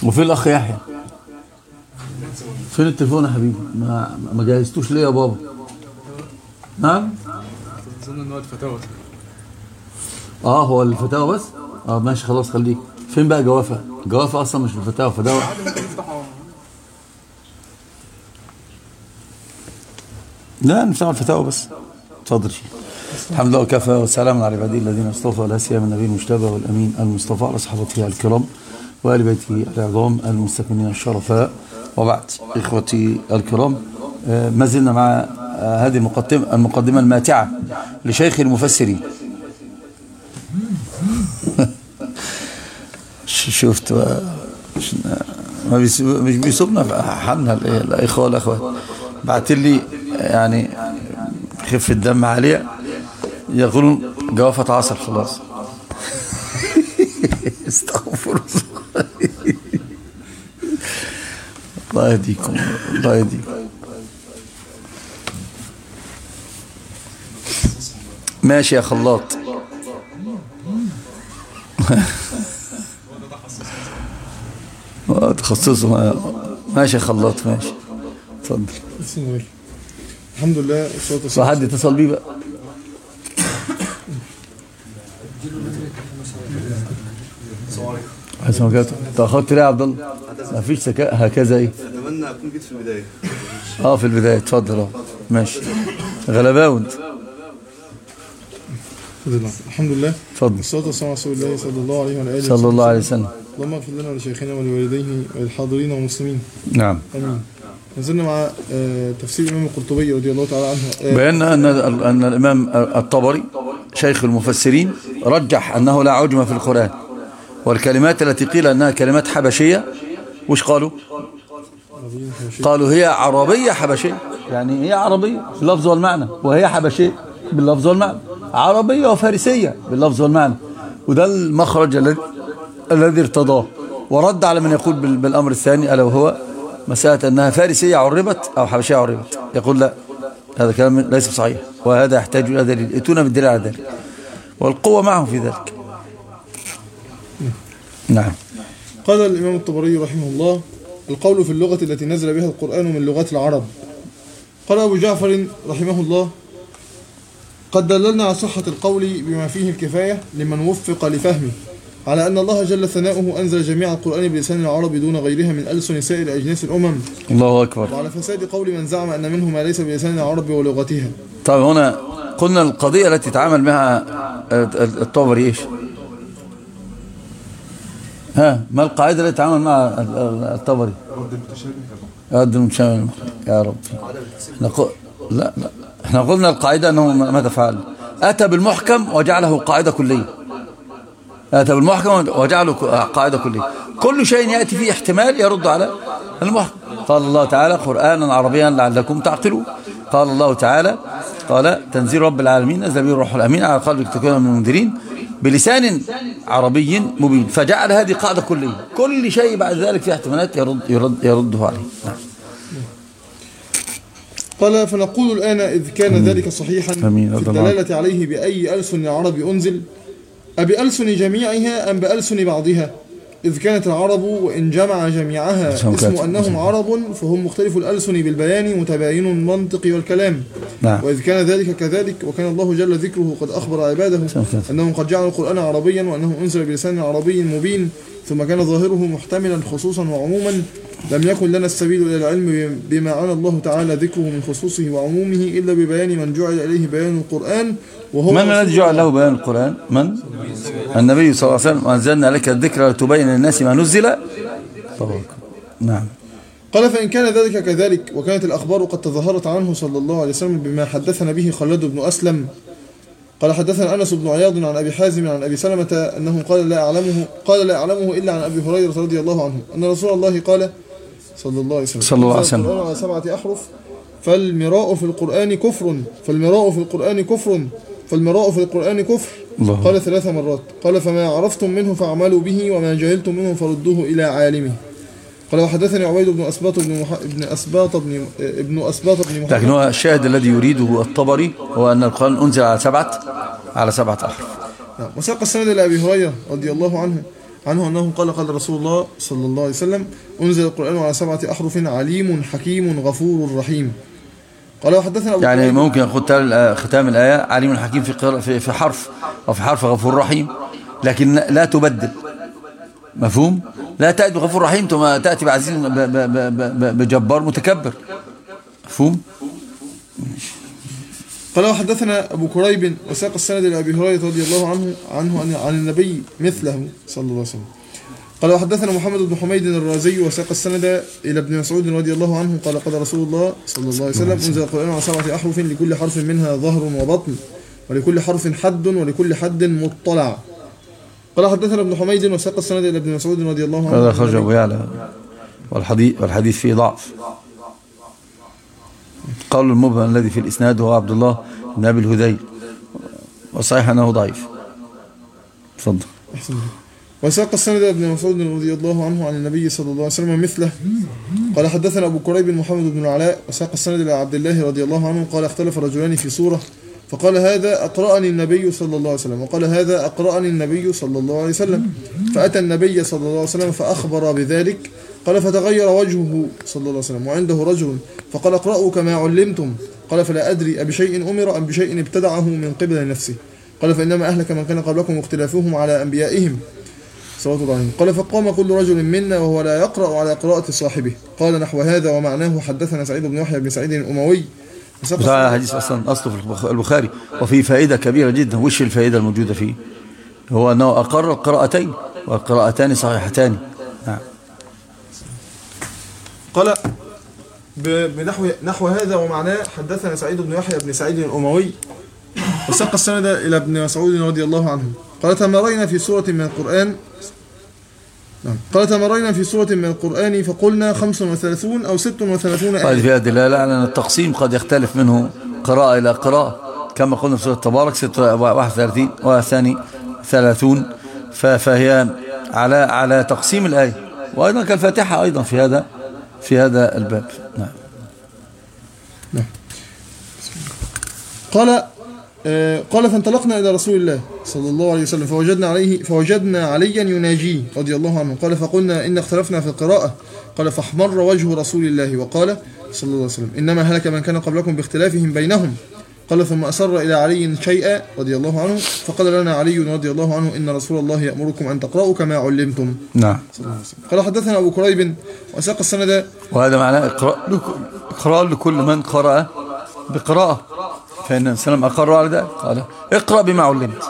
وفين الأخ يحيى؟ فين التليفون يا حبيبي؟ ما جهزتوش ليه يا بابا؟ نعم؟ أظن إن هو الفتاوى. هو الفتاوى بس؟ ماشي خلاص خليك. فين بقى جوافة؟ جوافة أصلا مش الفتاوى، فتاوى. لا نفتح الفتاوى بس. اتفضل شيخ. الحمد لله وكفى والسلام على عباده الذين اصطفى، ولا سيما النبي المجتبى والامين المصطفى على صحابته الكرام وآل بيته العظام المستكملين الشرفاء، وبعد. اخوتي الكرام، ما زلنا مع هذه المقدمة الماتعة لشيخ المفسرين. شفت مش بيسوبنا في حالنا الإخوة والأخوات. بعت لي يعني خفة دم عالية، يقولون جوافة عصر خلاص. استغفر الله. الله يهديكم الله يهديكم. ماشي يا خلاط. تخصصه ماشي يا خلاط ماشي. اتفضل. الحمد لله والصلاه والسلام. حد اتصل بيه بقى. حسن وكاته تاخرت ليه يا عبد الله؟ ما فيش سكاء هكذا. ايه اتمنى اكون جيت في البدايه. في البدايه. اتفضل. ماشي غلباوي انت. الحمد لله. اتفضل. والصلاه والسلام على رسول الله صلى الله عليه وعلى اله صلى الله عليه وسلم. اللهم اغفر لنا ولشيخنا ولوالديه وللحاضرين والمسلمين. نعم. امين. نزلنا مع تفسير الامام القرطبي رضي الله تعالى عنه. بينا ان الامام الطبري شيخ المفسرين رجح انه لا عجم في القرآن، والكلمات التي قيل انها كلمات حبشيه وش قالوا؟ قالوا هي عربيه حبشيه، يعني هي عربيه باللفظ والمعنى، وهي حبشيه باللفظ والمعنى، عربيه وفارسيه باللفظ والمعنى. وده المخرج الذي ارتضاه، ورد على من يقول بالامر الثاني، الا وهو مسألة أنها فارسية عربت أو حبشية عربت. يقول لا، هذا كلام ليس صحيح، وهذا يحتاج إلى دليل. ائتونا بالدليل على ذلك، والقوة معهم في ذلك. نعم. قال الإمام الطبري رحمه الله: القول في اللغة التي نزل بها القرآن من لغات العرب. قال أبو جعفر رحمه الله: قد دللنا على صحة القول بما فيه الكفاية لمن وفق لفهمه، على أن الله جل ثناؤه أنزل جميع القرآن بلسان العرب دون غيرها من ألسن سائر أجناس الأمم. الله أكبر. وعلى فساد قول من زعم أن منه ما ليس بلسان العرب ولغتها. طيب هنا قلنا القضية التي تعامل معها الطبري إيش؟ ما القاعدة التي تعامل معها الطبري؟ رد المتشابه يا رب. لا احنا قلنا القاعدة أنه ماذا فعل؟ أتى بالمحكم وجعله قاعدة كلية. أتى بالمحكم وجعله قاعدة كلية. كل شيء يأتي فيه احتمال يرد على المحكم. قال الله تعالى: قرآنا عربيا لعلكم تعقلون. قال الله تعالى: قال تنزيل رب العالمين نزل به الروح الأمين على قلبك تكون من المنذرين بلسان عربي مبين. فجعل هذه قاعدة كلية، كل شيء بعد ذلك فيه احتمالات يرده عليه. نعم. قال: فنقول الآن إذ كان ذلك صحيحا في الدلالة عليه بأي ألسن العرب أنزل، أبألسن جميعها أم بألسن بعضها؟ إذ كانت العرب وإن جمع جميعها اسم أنهم عرب، فهم مختلف الألسن بالبيان متباين المنطق والكلام. نعم. وإذ كان ذلك كذلك، وكان الله جل ذكره قد أخبر عباده أنهم قد جعلوا القرآن عربيا وأنه أنزل بلسان عربي مبين، ثم كان ظاهره محتملا خصوصا وعموما، لم يكن لنا السبيل إلى العلم بما عنى الله تعالى ذكره من خصوصه وعمومه إلا ببيان من جعل إليه بيان القرآن. وهو من الذي جعل له بيان القرآن؟ من؟ النبي صلى الله عليه وسلم: وأنزلنا لك الذكر لتبين للناس ما نزل. نعم. قال: فإن كان ذلك كذلك، وكانت الأخبار قد تظاهرت عنه صلى الله عليه وسلم بما حدثنا به خلاد بن أسلم. قال: حدثنا أنس بن عياض عن أبي حازم عن أبي سلمة أنه قال: لا أعلمه إلا عن أبي هريرة رضي الله عنه أن رسول الله قال صلى الله عليه وسلم: القرآن على 7 أحرف، فالمراء في القرآن كفر، فالمراء في القرآن كفر، فالمراء في القرآن كفر. قال 3 مرات. قال: فما عرفتم منه فاعملوا به، وما جهلتم منه فردوه إلى عالمه. قال: وحدثني عبيد بن أسباط بن محمد. لكن هو الشاهد الذي يريده الطبري هو أن القرآن أنزل على 7 أحرف. وساق السند إلى أبي هريرة رضي الله عنه عنه أنه قال قال رسول الله صلى الله عليه وسلم أنزل القرآن على 7 أحرف عليم حكيم غفور رحيم. قال وحدثنا أبو يعني ممكن أخذ ختام الآية عليم حكيم في حرف، أو في حرف غفور رحيم، لكن لا تبدل. مفهوم؟ لا تأتي بغفور رحيم ثم تأتي بعزيز بجبار متكبر. مفهوم؟ قال وحدثنا أبو كريب وساق السند لأبي هريرة رضي الله عنه عن النبي مثله صلى الله عليه وسلم. قال وحدثنا محمد بن حميد الرازي وساق السند إلى ابن مسعود رضي الله عنه قال قال رسول الله صلى الله عليه وسلم أنزل القرآن على 7 أحرف لكل حرف منها ظهر وبطن ولكل حرف حد ولكل حد مطلع. قال حدثنا ابن حميد وساق السند إلى ابن مسعود رضي الله عنه. هذا خرج أبو يعلى والحديث فيه ضعف. قول المبهم الذي في الإسناد هو عبد الله بن أبي الهذيل، وصحيح أنه ضعيف. تفضل. وساق السند ابن مسعود رضي الله عنه عن النبي صلى الله عليه وسلم مثله. قال حدثنا أبو كريب محمد بن العلاء وساق السند إلى عبد الله رضي الله عنه قال اختلف رجلان في سورة فقال هذا أقرأني النبي صلى الله عليه وسلم وقال هذا أقرأني النبي صلى الله عليه وسلم، فأتى النبي صلى الله عليه وسلم فأخبر بذلك. قال فتغير وجهه صلى الله عليه وسلم وعنده رجل فقال اقرأوا كما علمتم. قال فلا أدري أبشيء أمر أم بشيء ابتدعه من قبل نفسه. قال فإنما أهلك من كان قبلكم واختلافهم على أنبيائهم صلى الله عليه وسلم. قال فقام كل رجل منا وهو لا يقرأ على قراءة صاحبه. قال نحو هذا ومعناه حدثنا سعيد بن يحيى بن سعيد الأموي. هذا حديث أصلا أصله في البخاري، وفيه فائدة كبيرة جدا. وش الفائدة الموجودة فيه؟ هو أنه أقر القراءتين والقراءتان صحيحتان. نعم. قال بنحو هذا ومعناه حدثنا سعيد بن يحيى بن سعيد الأموي وساق السند إلى ابن مسعود رضي الله عنه قال تمرينا في سورة من القرآن. نعم. قال تمرينا في سورة من القرآن فقلنا 35 أو 36 آية. قال فيها دلالة على أن التقسيم قد يختلف منه قراءة إلى قراءة، كما قلنا في سورة تبارك 31 والثاني 30، فهي على تقسيم الآية، وأيضا كالفاتحة أيضا في هذا الباب. نعم. نعم. قال فانطلقنا إلى رسول الله صلى الله عليه وسلم فوجدنا عليا يناجيه رضي الله عنه. قال فقلنا إن اختلفنا في القراءة. قال فاحمر وجه رسول الله وقال صلى الله عليه وسلم إنما هلك من كان قبلكم باختلافهم بينهم. قال ثم أسر إلى علي شيئا رضي الله عنه فقال لنا علي رضي الله عنه إن رسول الله يأمركم أن تقرأوا كما علمتم. نعم. قال حدثنا أبو كريب وساق السند. وهذا معناه إقراء لكل من قرأ بقراءة، فإن السلام أقر على ذلك قال اقرأ بما علمت.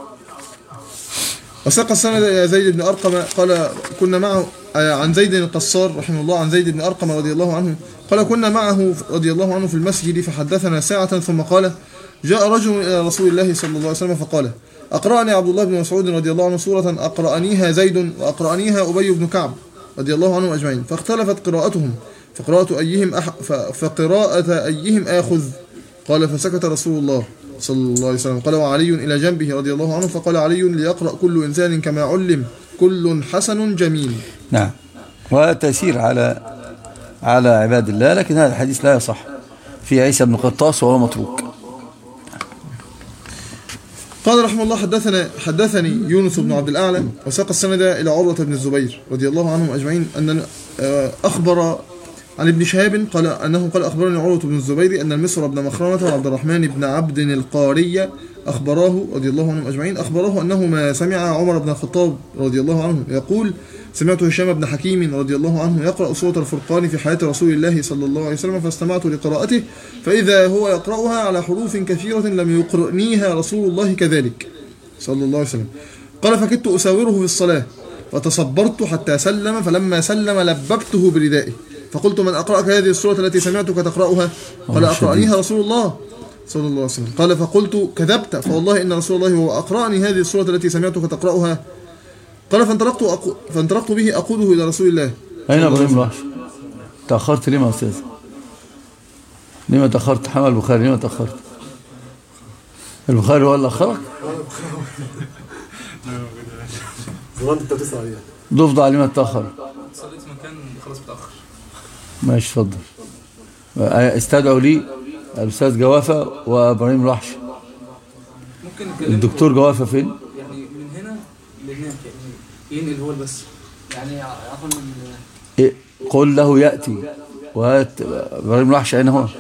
وساق السند إلى زيد بن أرقم قال كنا معه عن زيد القصار رحمه الله عن زيد بن أرقم رضي الله عنه قال كنا معه رضي الله عنه في المسجد فحدثنا ساعة ثم قال جاء رجل إلى رسول الله صلى الله عليه وسلم فقال أقرأني عبد الله بن مسعود رضي الله عنه سورة أقرأنيها زيد وأقرأنيها أبي بن كعب رضي الله عنهم أجمعين فاختلفت قراءتهم فقراءة أيهم آخذ. قال فسكت رسول الله صلى الله عليه وسلم. قال وعلي إلى جنبه رضي الله عنه فقال علي ليقرأ كل إنسان كما علم كل حسن جميل. نعم. وتأثير على عباد الله، لكن هذا الحديث لا يصح في عيسى بن قطاس وهو متروك. قال رحمه الله حدثني يونس بن عبد الأعلى وساق السند إلى عروة بن الزبير رضي الله عنهم أجمعين أن أخبر عن ابن شهاب قال أنه قال أخبرني عروة بن الزبير أن المسور بن مخرمة وعبد الرحمن بن عبد القارية أخبراه رضي الله عنهم أجمعين أنه ما سمع عمر بن الخطاب رضي الله عنه يقول سمعت هشام بن حكيم رضي الله عنه يقرأ سورة الفرقان في حياة رسول الله صلى الله عليه وسلم فاستمعت لقراءته فإذا هو يقرأها على حروف كثيرة لم يقرأنيها رسول الله كذلك صلى الله عليه وسلم. قال فكدت أساوره في الصلاة فتصبرت حتى سلم فلما سلم لببته بردائه فقلت من أقرأك هذه السورة التي سمعتك تقرأها؟ قال أقرأنيها رسول الله صلى الله عليه وسلم. قال فقلت كذبت فوالله إن رسول الله هو أقرأني هذه السورة التي سمعتك تقرأها. قال فانطلقت به أقوده إلى رسول الله. أين إبراهيم راش؟ تأخرت ليه يا أستاذ؟ لما تأخرت؟ حمل البخاري لما تأخرت؟ البخاري هو اللي أخرك؟ ضفدع لما تأخر؟ صليت مكان خلاص متأخر. ماشي اتفضل. استدعوا لي الأستاذ جوافة وإبراهيم رحش. ممكن الدكتور جوافة فين؟ يعني من هنا لهناك يعني ينقل هو بس يعني عفوا إيه؟ قل له يأتي وهات إبراهيم الوحش أين هو؟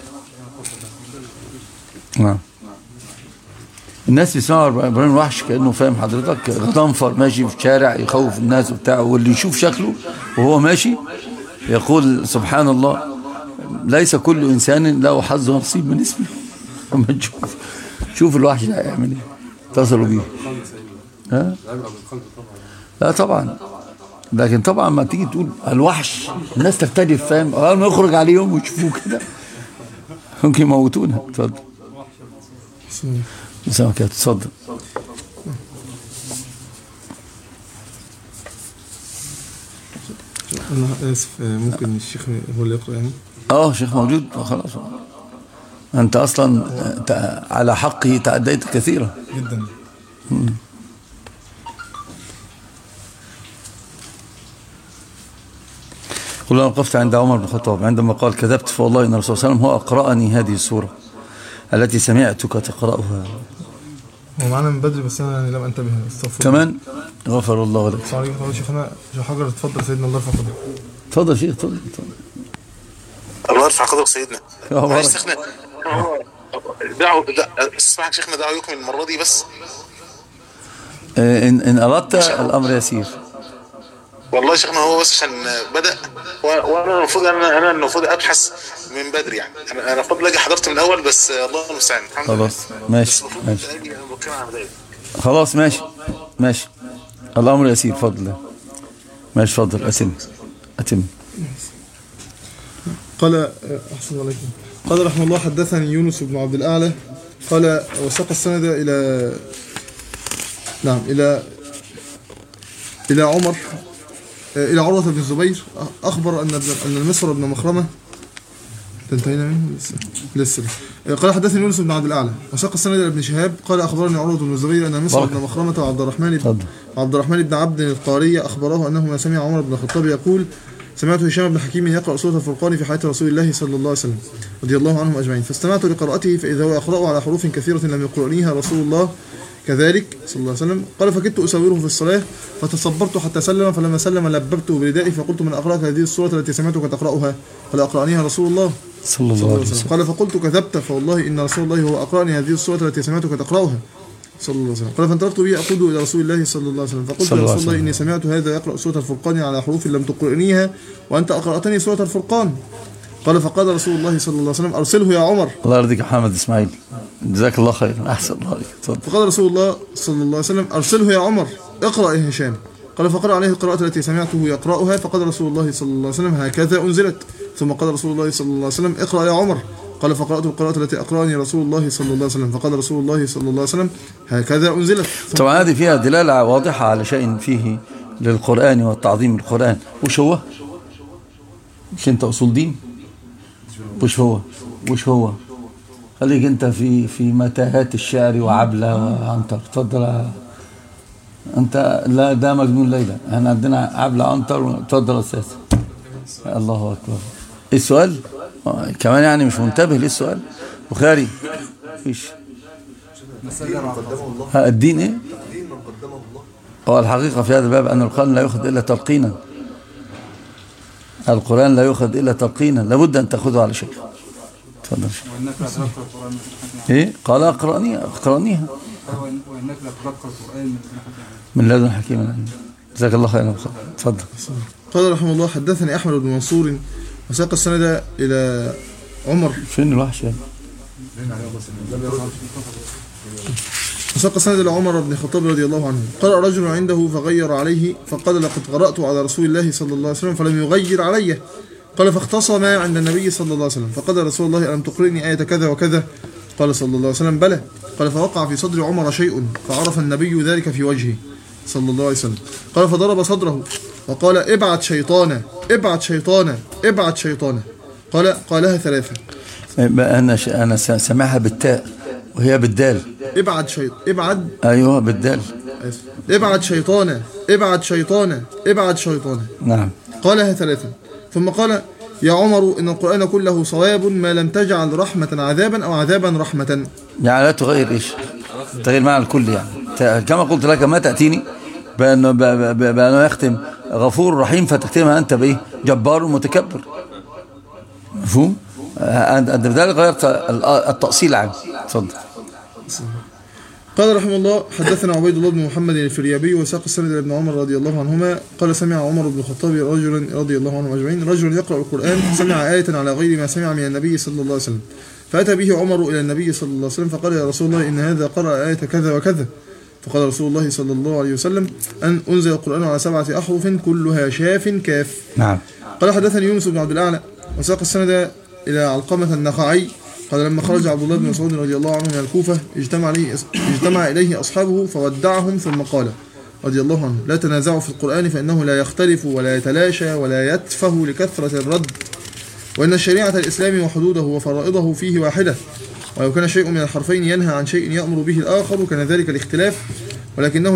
نعم. الناس بيسمعوا إبراهيم الوحش كأنه فاهم حضرتك غضنفر ماشي في شارع يخوف الناس وبتاعه، واللي يشوف شكله وهو ماشي يقول سبحان الله ليس كل إنسان له حظ ونصيب من اسمه. أما شوف الوحش ده هيعمل ايه، اتصلوا بيه. ها؟ لا طبعا، لكن طبعا ما تيجي تقول الوحش الناس تختلف، فاهم؟ اول ما يخرج عليهم ويشوفوه كده ممكن يموتونا. اتفضل مسامح كده، اتفضل. انا اسف، ممكن الشيخ هو اللي يقرأ يعني؟ شيخ موجود خلاص. انت اصلا على حقه تعديت كثيرا جدا. قل أنا وقفت عند عمر بن الخطاب عندما قال كذبت فوالله إن الرسول صلى الله عليه وسلم هو أقرأني هذه السورة التي سمعتك تقرأها. هو معنا من بدري بس أنا يعني لم أنتبه. كمان غفر الله لك. السلام عليكم. شيخنا شيخ حجر، اتفضل سيدنا، الله يرفع قدرك. اتفضل شيخ، اتفضل. الله يرفع قدرك سيدنا. يا شيخنا دعوا اسمعك شيخنا، دعوا يكمل المرة دي بس. إن أردت الأمر يسير. والله شيخنا هو بس عشان بدأ وانا المفروض انا المفروض ابحث من بدري يعني. انا المفروض اجي حضرت من الاول بس الله المستعان. خلاص ماشي خلاص ماشي الامر يسير بفضل الله. ماشي اتفضل اتم. قال احسن عليكم. قال رحمه الله حدثني يونس بن عبد الاعلى قال وساق السند الى عمر إلى عروة بن الزبير أخبر أن المسور بن مخرمة تنتهينا منه لسه. قال حدثني يونس بن عبد الأعلى وساق السند إلى ابن شهاب قال أخبرني عروة بن الزبير أن المسور بن مخرمة وعبد الرحمن بن عبد القاري أخبره أنهما سمع عمر بن الخطاب يقول سمعت هشام بن حكيم يقرأ سورة الفرقان في حياة رسول الله صلى الله عليه وسلم رضي الله عنهم أجمعين، فاستمعت لقراءته فإذا هو يقرأ على حروف كثيرة لم يقرأنيها رسول الله كذلك صلى الله عليه وسلم. قال فكدت أساوره في الصلاة فتصبرت حتى سلم، فلما سلم لببته بردائي فقلت من أقرأك هذه السورة التي سمعتك تقرأها؟ قال أقرأنيها رسول الله صلى الله عليه وسلم. قال فقلت كذبت فوالله إن رسول الله هو أقرأني هذه السورة التي سمعتك تقرأها صلى الله عليه وسلم. قال فانطلقت به أقود إلى رسول الله صلى الله عليه وسلم فقلت يا رسول الله إني سمعت هذا يقرأ سورة الفرقان على حروف لم تقرأنيها وأنت أقرأتني سورة الفرقان. قال فقال رسول الله صلى الله عليه وسلم أرسله يا عمر. الله يرضيك يا محمد إسماعيل، جزاك الله خير، أحسن الله عليك. فقال رسول الله صلى الله عليه وسلم أرسله يا عمر اقرأ يا هشام. قال فقرأ عليه القراءة التي سمعته يقرأها فقال رسول الله صلى الله عليه وسلم هكذا أنزلت. ثم قال رسول الله صلى الله عليه وسلم اقرأ يا عمر. قال فقرأت القراءة التي أقرأني رسول الله صلى الله عليه وسلم فقال رسول الله صلى الله عليه وسلم هكذا أنزلت. طبعا هذه فيها دلالة واضحة على شيء فيه للقرآن والتعظيم القرآن. وش هو؟ مش أنت أصول دين؟ وش هو خليك انت في متاهات الشعر وعبلة وعنتر. تفضل انت، لا ده مجنون ليلى، احنا عندنا عبلة عنتر. تفضل استاذ. الله اكبر. ايه السؤال كمان يعني مش منتبه ليه السؤال؟ بخاري فيش الدين ايه؟ هو الحقيقة في هذا الباب ان القرآن لا يؤخذ الا تلقينا. القرآن لا يؤخذ الا تلقينا، لابد ان تاخذه على شيء. تفضل. ايه؟ قال اقرأنيها وانك لا تلقى القرآن من لدن حكيم عليم. جزاك الله خيرا. تفضل. قال رحمه الله حدثني احمد بن منصور وساق السند الى عمر. فين الوحش يعني؟ وساق السند الى عمر بن الخطاب رضي الله عنه قال رجل عنده فغير عليه فقال لقد قرأت على رسول الله صلى الله عليه وسلم فلم يغير عليه. قال فاختصما عند النبي صلى الله عليه وسلم فقال رسول الله ألم تقرئني آية كذا وكذا؟ قال صلى الله عليه وسلم بلى. قال فوقع في صدر عمر شيء فعرف النبي ذلك في وجهه صلى الله عليه وسلم. قال فضرب صدره وقال ابعد شيطانا ابعد شيطانا ابعد شيطانا. قالها ثلاثة. أنا سمعها بالتاء وهي بالدال. ابعد أيوه بالدال. ابعد شيطانا ابعد شيطانا ابعد شيطانا. نعم. قالها ثلاثة ثم قال يا عمر إن القرآن كله صواب ما لم تجعل رحمة عذابا أو عذابا رحمة. يعني لا تغير إيش؟ تغير معنى الكل يعني. كما قلت لك ما تأتيني بأنه يختم غفور رحيم فتختمها أنت بإيه؟ جبار متكبر. مفهوم؟ أنت بذلك غيرت التأصيل عنه. تفضل. قال رحمه الله حدثنا عبيد الله بن محمد الفريابي وساق السند لابن عمر رضي الله عنهما قال سمع عمر بن الخطاب رجلا رضي الله عنهم أجمعين رجل يقرأ القرآن فسمع آية على غير ما سمع من النبي صلى الله عليه وسلم فأتى به عمر إلى النبي صلى الله عليه وسلم فقال يا رسول الله إن هذا قرأ آية كذا وكذا فقال رسول الله صلى الله عليه وسلم أن أنزل القرآن على 7 أحرف كلها شاف كاف. نعم. قال حدثني يونس بن عبد الأعلى وساق السند إلى علقمة النخعي قال لما خرج عبد الله بن مسعود رضي الله عنه من الكوفة اجتمع إليه أصحابه فودعهم ثم قال رضي الله عنه لا تنازعوا في القرآن فإنه لا يختلف ولا يتلاشى ولا يتفه لكثرة الرد وإن الشريعة الإسلام وحدوده وفرائضه فيه واحدة ولو كان شيء من الحرفين ينهى عن شيء يأمر به الآخر كان ذلك الاختلاف ولكنه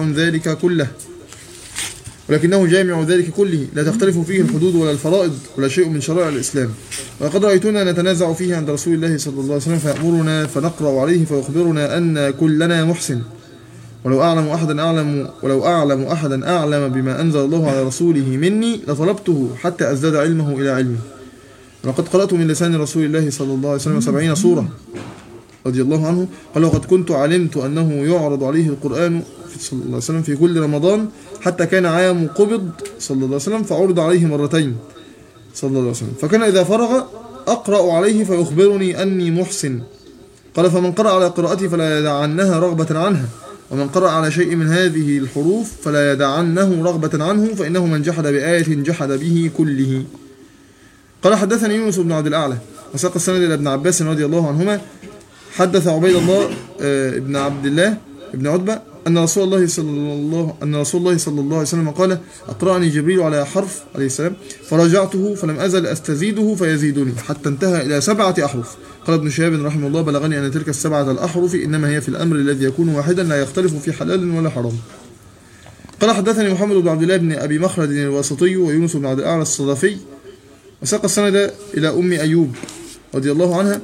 جامع ذلك كله لا تختلف فيه الحدود ولا الفرائض ولا شيء من شرائع الإسلام وقد رأيتنا نتنازع فيه عند رسول الله صلى الله عليه وسلم فيأمرنا فنقرأ عليه فيخبرنا أن كلنا محسن ولو أعلم أحدا أعلم بما أنزل الله على رسوله مني لطلبته حتى أزداد علمه إلى علمي ولقد قرأت من لسان رسول الله صلى الله عليه وسلم 70 سورة رضي الله عنه قال وقد كنت علمت أنه يعرض عليه القرآن صلى الله عليه وسلم في كل رمضان حتى كان عام قبض صلى الله عليه وسلم فعرض عليه مرتين صلى الله عليه وسلم فكان إذا فرغ أقرأ عليه فيخبرني أني محسن قال فمن قرأ على قراءتي فلا يدعنها رغبة عنها ومن قرأ على شيء من هذه الحروف فلا يدعنه رغبة عنه فإنه من جحد بآية جحد به كله. قال حدثني يونس بن عبد الأعلى وساق السند إلى ابن عباس رضي الله عنهما حدث عبيد الله ابن عبد الله ابن عتبة أن رسول الله صلى الله عليه وسلم قال أقرأني جبريل على حرف عليه السلام فرجعته فلم أزل أستزيده فيزيدني حتى انتهى إلى 7 أحرف. قال ابن شهاب رحمه الله بلغني أن تلك 7 الأحرف إنما هي في الأمر الذي يكون واحدا لا يختلف في حلال ولا حرام. قال حدثني محمد بن عبد الله بن أبي مخلد الواسطي ويونس بن عبد الأعلى الصدفي وساق السند إلى أم أيوب رضي الله عنها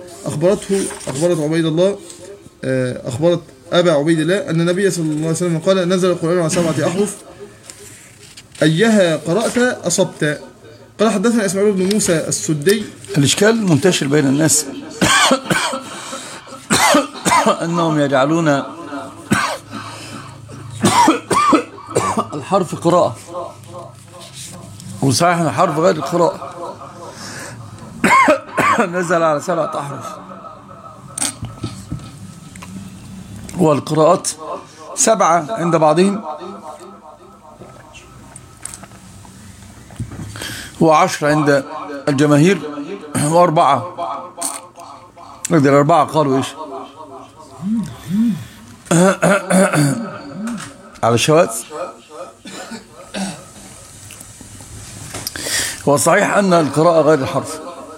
أخبرت أبا عبيد الله أن النبي صلى الله عليه وسلم قال نزل القرآن على 7 أحرف أيها قرأت أصبت. قال حدثنا إسماعيل بن موسى السدي. الإشكال منتشر بين الناس أنهم يجعلون الحرف قراءة وصحيح الحرف غير القراءة. نزل على 7 أحرف والقراءات 7 عند بعضهم و10 عند الجماهير و4 4 قالوا إيش على الشواذ. هو صحيح أن القراءة غير الحرف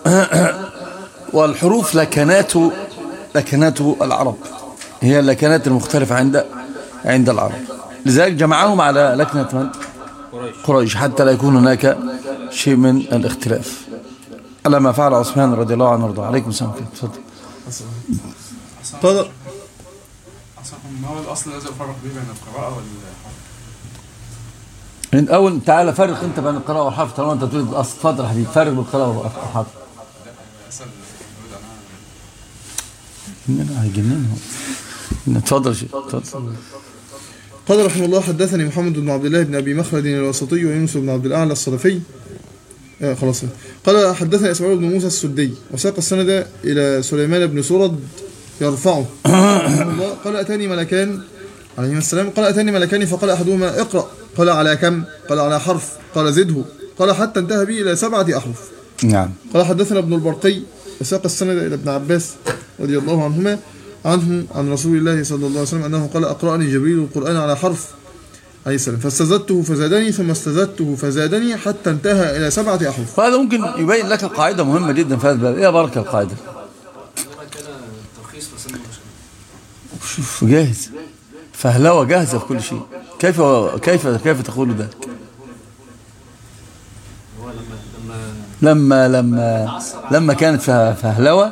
والحروف لكنات العرب هي اللكنات المختلفة عند العرب لذلك جمعهم على لكنة من؟ قريش حتى لا يكون هناك شيء من الاختلاف على ما فعل عثمان رضي الله عنه وارضاه. عليكم السلام. تفضل. قال ما هو الأصل لازم أفرق بين القراءة والحرف؟ من أول تعالى فرق أنت بين القراءة والحرف طالما أنت تريد الأصل. تفضل حبيبي فرق بين القراءة والحرف. هيجننهم. تفضل شيء. قال رحمه الله حدثني محمد بن عبد الله بن أبي مخلد الواسطي ويونس بن عبد الأعلى الصدفي. خلاص. قال حدثني إسماعيل بن موسى السدي وساق السند إلى سليمان بن سرد يرفعه. قال أتاني ملكان عليه السلام قال أتاني ملكان فقال أحدهما اقرأ قال على كم؟ قال على حرف قال زده قال حتى انتهى به إلى 7 أحرف. نعم. قال حدثنا ابن البرقي وساق السند إلى ابن عباس رضي الله عنهما عن رسول الله صلى الله عليه وسلم أنه قال أقرأني جبريل القرآن على حرف عليه السلام فاستزدته فزادني ثم استزدته فزادني حتى انتهى إلى 7 أحرف. فهذا ممكن يبين لك قاعدة مهمة جدا في هذا الباب. إيه بركة القاعدة؟ شوف جاهز فهلوة جاهزة في كل شيء. كيف تقول ذلك؟ لما كانت فهلوة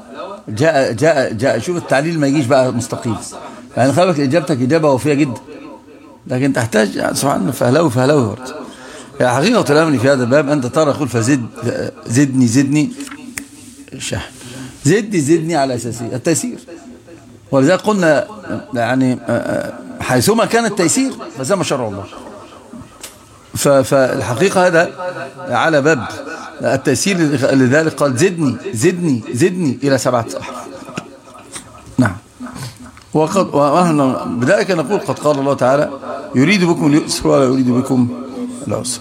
جاء شوف التعليل ما يجيش بقى مستقيم يعني خلك إجابتك إجابة وفية جدا لكن تحتاج سبحان فهلوي برضه. يعني حقيقة الأمر في هذا الباب أنت ترى يقول زدني شحن، زدني على أساسية التيسير. ولذلك قلنا يعني حيثما كان التيسير فسمى شرع الله. فالحقيقة هذا على باب التيسير، لذلك قال زدني إلى 7 أحرف. نعم. بذلك نقول قد قال الله تعالى يريد بكم اليسر ولا يريد بكم العسر.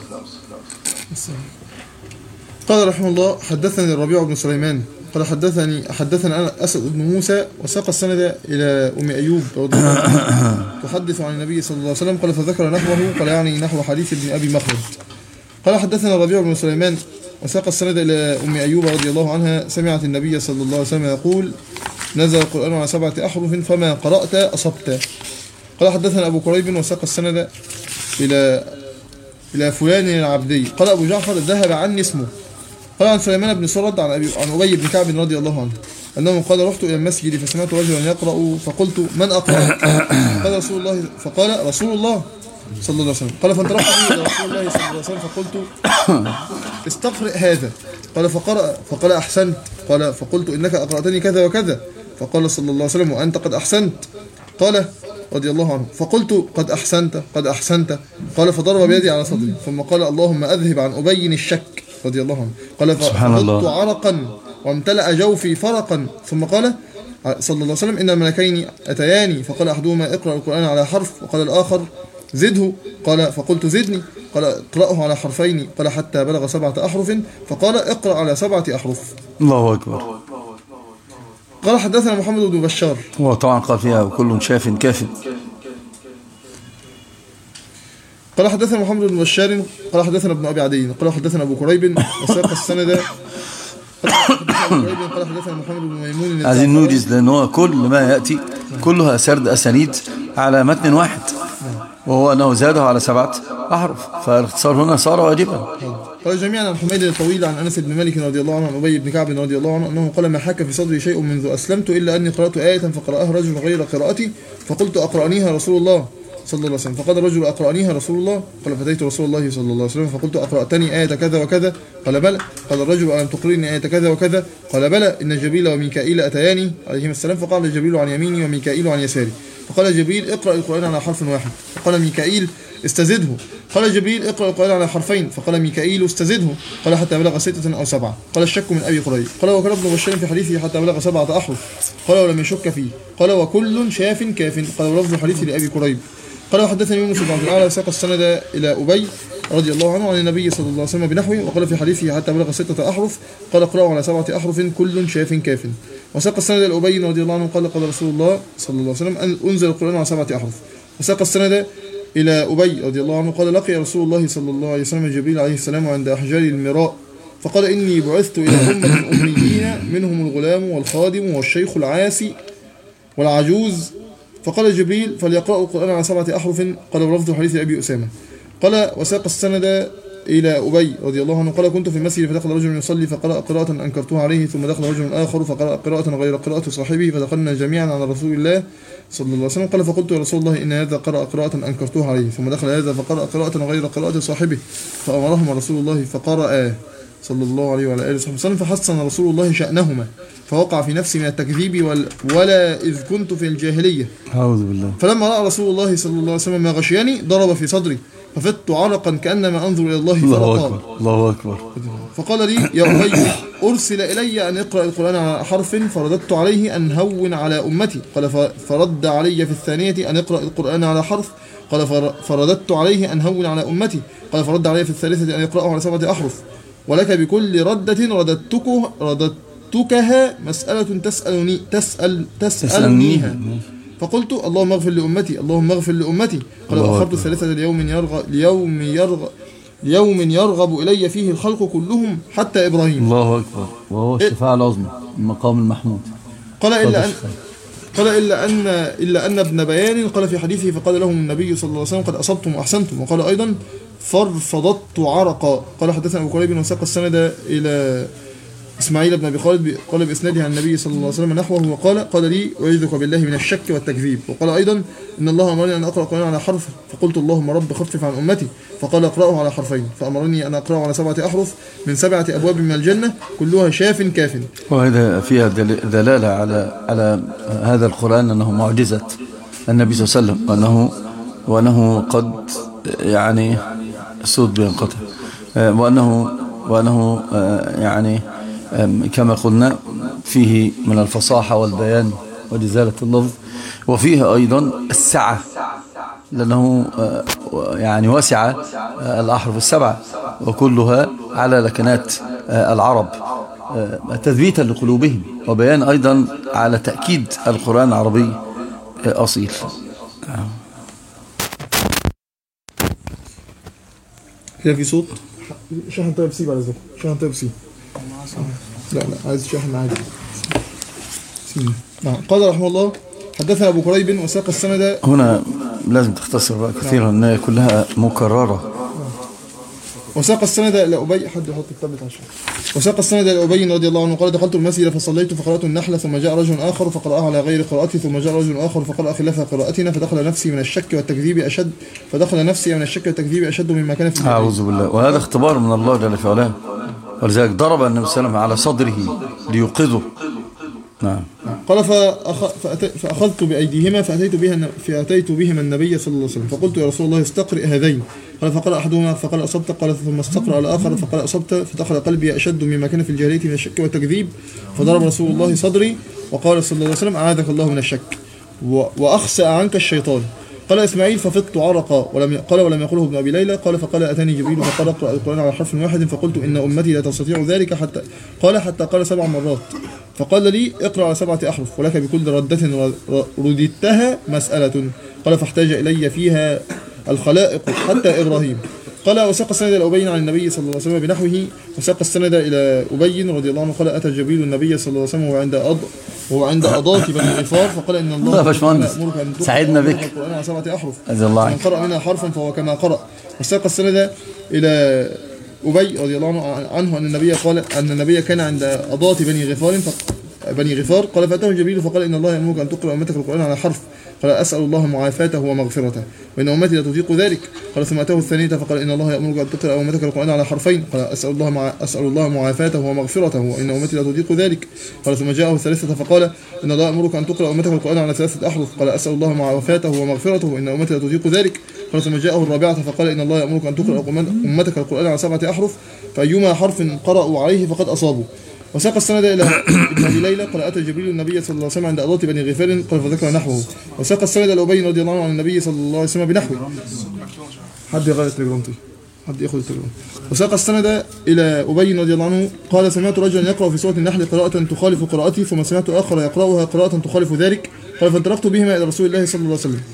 قال رحمه الله حدثني الربيع بن سليمان قال حدثنا أسد بن موسى وساق السند إلى أم أيوب تحدث عن النبي صلى الله عليه وسلم قال فذكر نحوه قال يعني نحو حديث ابن أبي مخلد. قال حدثنا الربيع بن سليمان وساق السند إلى أم أيوب رضي الله عنها سمعت النبي صلى الله عليه وسلم يقول نزل القرآن على 7 أحرف فما قرأت أصبت. قال حدثنا أبو كريب وساق السند إلى فلان العبدي قال أبو جعفر ذهب عني اسمه. قال عن سليمان بن سرد عن أبي بن كعب رضي الله عنه أنه قال رحت إلى المسجد فسمعت رجلا يقرأ فقلت من أقرأ؟ قال رسول الله صلى الله عليه وسلم. قال فانطلقت به إلى رسول الله صلى الله عليه وسلم فقلت استقرئ هذا. قال فقال أحسنت. قال فقلت إنك أقرأتني كذا وكذا. فقال صلى الله عليه وسلم وأنت قد أحسنت. قال رضي الله عنه فقلت قد أحسنت. قال فضرب بيدي على صدري ثم قال اللهم أذهب عن أبي الشك رضي الله عنه. قال فقلت عرقا وامتلأ جوفي فرقا. ثم قال صلى الله عليه وسلم إن الملكين أتياني فقال أحدهما اقرأ القرآن على حرف وقال الآخر زده. قال فقلت زدني. قال اقرأه على حرفين. قال حتى بلغ 7 أحرف فقال اقرأ على 7 أحرف. الله أكبر. قال حدثنا محمد بن بشار هو طبعا قال فيها وكل شاف كاف. قال حدثنا محمد بن بشار قال حدثنا ابن أبي عدي قال حدثنا أبو كريب وساق السند قال حدثنا محمد بن ميمون. عايزين نوجز لأن هو كل ما يأتي كلها سرد أسانيد على متن واحد، وهو أنه زاده على 7 أحرف، فالاختصار هنا صار واجبا. قال جميعا عن حميد الطويل عن أنس بن مالك رضي الله عنه عن أبي بن كعب رضي الله عنه أنه قال ما حك في صدري شيء منذ أسلمت إلا أني قرأت آية فقرأها رجل غير قراءتي فقلت أقرأنيها رسول الله صلى الله عليه وسلم. فقال الرجل أقرأنيها رسول الله؟ قال فأتيت رسول الله صلى الله عليه وسلم فقلت أقرأتني آية كذا وكذا؟ قال بلى. قال الرجل ألم تقرئني آية كذا وكذا؟ قال بلى إن جبريل وميكائيل أتياني عليهما السلام فقال جبريل عن يميني وميكائيل عن يساري. فقال جبريل اقرأ القرآن على حرف واحد. فقال ميكائيل استزده. قال جبريل اقرأ القرآن على حرفين. فقال ميكائيل استزده. قال حتى بلغ 6 أو 7. قال الشك من أبي قريب. قال وكان ابن بشار في حديثه حتى بلغ 7 أحرف. قال ولم يشك فيه. قال وكل شاف كاف. قال ولفظ حديث لأبي قريب. قال وحدثني يونس بن عبد الأعلى وساق السند إلى أبي رضي الله عنه عن النبي صلى الله عليه وسلم بنحوه وقال في حديثه حتى بلغ 6 أحرف. قال اقرأوا على 7 أحرف كل شاف كاف. وساق السند إلى أبي رضي الله عنه قال رسول الله صلى الله عليه وسلم أن أنزل القرآن على 7 أحرف. وساق السند إلى أبي رضي الله عنه قال لقي رسول الله صلى الله عليه وسلم جبريل عليه السلام عند أحجار المراء فقال إني بعثت إلى أمة أميين منهم الغلام والخادم والشيخ العاسي والعجوز. فقال جبريل فليقرأوا القرآن على 7 أحرف. قال ولفظ حديث أبي أسامة. قال وساق السند إلى أبي رضي الله عنه قال كنت في المسجد فدخل رجل يصلي فقرأ قراءة أنكرتها عليه ثم دخل رجل آخر فقرأ قراءة غير قراءة صاحبه فدخلنا جميعا على رسول الله صلى الله عليه وسلم. قال فقلت يا رسول الله إن هذا قرأ قراءة أنكرتها عليه ثم دخل هذا فقرأ قراءة غير قراءة صاحبه فأمرهم رسول الله فقرأ صلى الله عليه وعلى آله وسلم فحسن رسول الله شأنهما فوقع في نفسي من التكذيب ولا إذ كنت في الجاهلية. أعوذ بالله. فلما رأى رسول الله صلى الله عليه وسلم ما غشيني ضرب في صدري ففدت عرقا كأنما أنظر إلى الله فرقا. الله أكبر. فقال لي يا أبي أرسل إلي أن أقرأ القرآن على حرف فرددت عليه أن هون على أمتي. قال فرد علي في الثانية أن أقرأ القرآن على حرف. قال فرددت عليه أن هون على أمتي. قال فرد علي في الثالثة أن يقرأه على 7 أحرف. ولك بكل ردة رددتكها مسألة تسألنيها. فقلت اللهم اغفر لأمتي اللهم اغفر لأمتي. قال وأخرت الثالثة ليوم يرغب إلي فيه الخلق كلهم حتى إبراهيم. الله أكبر. وهو الشفاعة العظمى المقام المحمود. قال إلا أن ابن بيان قال في حديثه فقال لهم النبي صلى الله عليه وسلم قد أصبتم وأحسنتم. وقال أيضا فرفضت عرقا. قال حدثنا أبو كريب وساق السند إسماعيل بن أبي خالد قال بإسناده عن النبي صلى الله عليه وسلم نحوه وقال قال لي أعيذك بالله من الشك والتكذيب. وقال أيضا إن الله أمرني أن أقرأ القرآن على حرف فقلت اللهم رب خفف عن أمتي فقال اقرأه على حرفين فأمرني أن أقرأه على 7 أحرف من 7 أبواب من الجنة كلها شاف كاف. وهذا فيها دلالة على هذا القرآن أنه معجزة النبي صلى الله عليه وسلم وأنه قد يعني الصوت بينقطع وأنه يعني كما قلنا فيه من الفصاحة والبيان وجزالة اللفظ وفيه أيضا السعة لأنه يعني وسع الأحرف 7 وكلها على لكنات العرب تثبيتا لقلوبهم وبيان أيضا على تأكيد القرآن العربي أصيل. هي في صوت شحن طيب سي بعد ذلك شحن طيب سي لا عايز شحن عادي. نعم. قال رحمه الله حدثنا أبو كريب وساق السند. هنا لازم تختصر كثيرا أنها كلها مكررة. وساق السند إلى أبي حد يحط التابلت عشان. وساق السند إلى أبي رضي الله عنه قال دخلت المسجد فصليت فقرأت النحل ثم جاء رجل آخر فقرأها على غير قراءتي ثم جاء رجل آخر فقرأ خلاف قراءتنا فدخل نفسي من الشك والتكذيب أشد مما كان في أعوذ بالله. وهذا اختبار من الله جل في علاه ولذلك ضرب النبي صلى الله عليه وسلم على صدره ليوقظه. نعم. قال فأخذت بأيديهما فأتيت بهما النبي صلى الله عليه وسلم فقلت يا رسول الله استقرئ هذين. قال فقرأ أحدهما فقال أصبت قال ثم استقرأ الآخر فقال أصبت فدخل قلبي أشد مما كان في الجاهلية من الشك والتكذيب فضرب رسول الله صدري وقال صلى الله عليه وسلم أعاذك الله من الشك وأخسأ عنك الشيطان. قال إسماعيل ففضت عرقا ولم يقله ابن أبي ليلى قال فقال أتاني جبريل فقال اقرأ القرآن على حرف واحد فقلت إن أمتي لا تستطيع ذلك حتى قال 7 مرات فقال لي اقرأ على 7 أحرف ولك بكل ردة رددتها مسألة. قال فاحتاج إلي فيها الخلائق حتى إبراهيم. قال وساق السند إلى أبي عن النبي صلى الله عليه وسلم بنحوه وساق السند إلى أبي رضي الله عنه قال أتى جبريل النبي صلى الله عليه وسلم وهو عند أضاط بني غفار فقال إن الله يأمرك أن سعدنا بك القرآن على 7 أحرف من قرأ منها حرفا فهو كما قرأ. وساق السند إلى أبي رضي الله عنه أن النبي كان عند أضاط بني غفار قال فأتاه جبريل فقال إن الله يأمرك أن تقرأ أمتك القرآن على حرف قال أسأل الله معافاته ومغفرته وإن أمتي لا تطيق ذلك. قال ثم أتاه الثانية فقال إن الله يأمرك أن تقرأ أمتك القرآن على حرفين قال أسأل الله معافاته ومغفرته وإن أمتي لا تطيق ذلك. قال ثم جاءه الثالثة فقال إن الله يأمرك أن تقرأ أمتك القرآن على 3 أحرف قال أسأل الله معافاته ومغفرته وإن أمتي لا تطيق ذلك. قال ثم جاءه الرابعة فقال إن الله يأمرك أن تقرأ أمتك القرآن على 7 أحرف فأيما حرف قرأوا عليه فقد أصابوا. وساق السند إلى ابن أبي ليلى قال أتى جبريل النبي صلى الله عليه وسلم عند أضاط بني غفار قال فذكر نحوه. وساق السند إلى أبي رضي الله عنه عن النبي صلى الله عليه وسلم بنحوه. حد يغير التليجرام حد يأخذ التليجرام. وساق السند إلى أبي رضي الله عنه قال سمعت رجلا يقرأ في سورة النحل قراءة تخالف قراءتي ثم سمعت آخر يقرأها قراءة تخالف ذلك قال فانطلقت بهما إلى رسول الله صلى الله عليه وسلم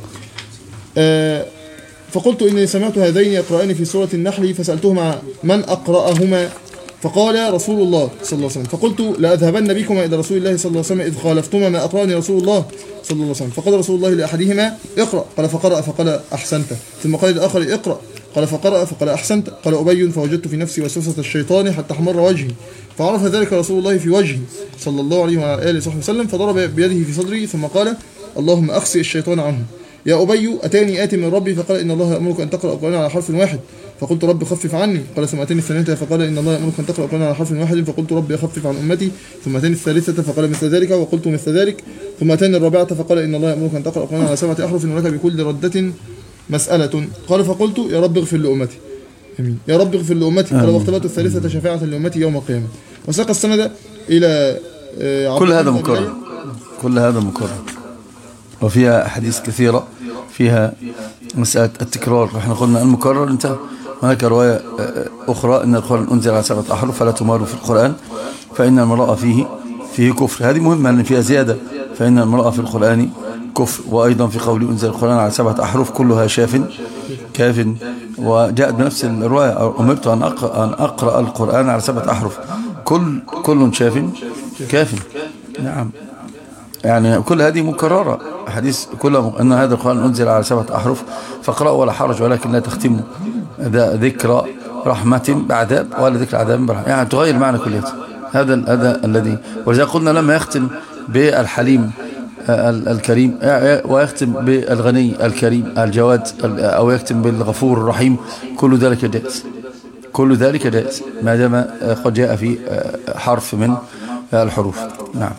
فقلت إني سمعت هذين يقرأان في سورة النحل فسألتهما من أقرأهما فقال رسول الله صلى الله عليه وسلم فقلت لأذهبن بكما إلى رسول الله صلى الله عليه وسلم إذ خالفتما ما أقرأني رسول الله صلى الله عليه وسلم. فقال رسول الله لأحدهما اقرأ قال فقرأ فقال أحسنت ثم قال للآخر اقرأ قال فقرأ فقال أحسنت. قال أبي فوجدت في نفسي وسوسة الشيطان حتى احمر وجهي فعرف ذلك رسول الله في وجهي صلى الله عليه وعلى آله وصحبه وسلم فضرب بيده في صدري ثم قال اللهم أخسئ الشيطان عنه. يا أبي أتاني آت من ربي فقال إن الله يأمرك أن تقرأ القرآن على حرف واحد فقلت رب خفف عني. قال ثم أتاني الثالثة فقال إن الله يأمرك أن تقرأ القرآن على حرف واحد فقلت رب أخفف عن أمتي. ثم أتاني الثالثة فقال مثل ذلك وقلت مثل ذلك. ثم أتاني الرابعة فقال إن الله يأمرك أن تقرأ القرآن على 7 أحرف ولك بكل ردة مسألة. قال فقلت يا رب اغفر لأمتي أمين يا رب اغفر لأمتي. قال واختبأت الثالثة شفاعة لأمتي يوم القيامة. وساق السند إلى كل هذا مكرر وفيها أحاديث كثيرة فيها مسألة التكرار. احنا قلنا المكرر انتهى. هناك رواية أخرى أن القرآن أنزل على 7 أحرف فلا تماروا في القرآن فإن المرأة فيه كفر. هذه مهمة لأن فيها زيادة فإن المرأة في القرآن كفر. وأيضا في قول أنزل القرآن على 7 أحرف كلها شاف كاف وجاءت بنفس الرواية أمرت أن أقرأ القرآن على 7 أحرف كل شاف كاف. نعم يعني كل هذه مكررة حديث كلها أن هذا القرآن أنزل على 7 أحرف فاقرأوا ولا حرج ولكن لا تختموا ذكر رحمة بعذاب ولا ذكر عذاب برحمة يعني تغير معنى كليته. هذا الذي، ولذلك قلنا لما يختم بالحليم الكريم ويختم بالغني الكريم الجواد أو يختم بالغفور الرحيم، كل ذلك جائز، كل ذلك جائز ما دام قد جاء في حرف من الحروف. نعم.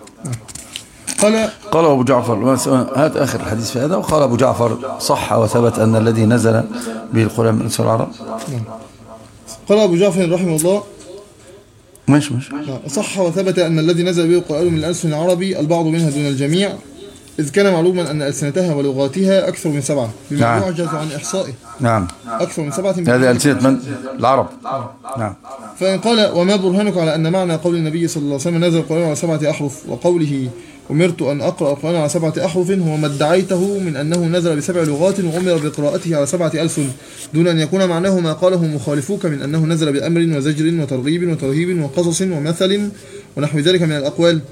قال أبو جعفر، هذا آخر الحديث في هذا. وقال أبو جعفر صح وثبت أن الذي نزل به القرآن من ألسن العرب. قال أبو جعفر رحمه الله ماشي صح وثبت أن الذي نزل به القرآن من الألسن العربي البعض منها دون الجميع، إذ كان معلوما أن ألسنتها ولغاتها أكثر من 7 بما يعجز عن إحصائه. نعم. أكثر من 7 هذه ألسنة من العرب. نعم. فإن قال وما برهانك على أن معنى قول النبي صلى الله عليه وسلم نزل القرآن على 7 أحرف وقوله أمرت أن أقرأ القرآن على 7 أحرف هو ما ادعيته من أنه نزل ب7 لغات وأمر بقراءته على 7 ألسن، دون أن يكون معناه ما قاله مخالفوك من أنه نزل بأمر وزجر وترغيب وترهيب وقصص ومثل ونحو ذلك من الأقوال.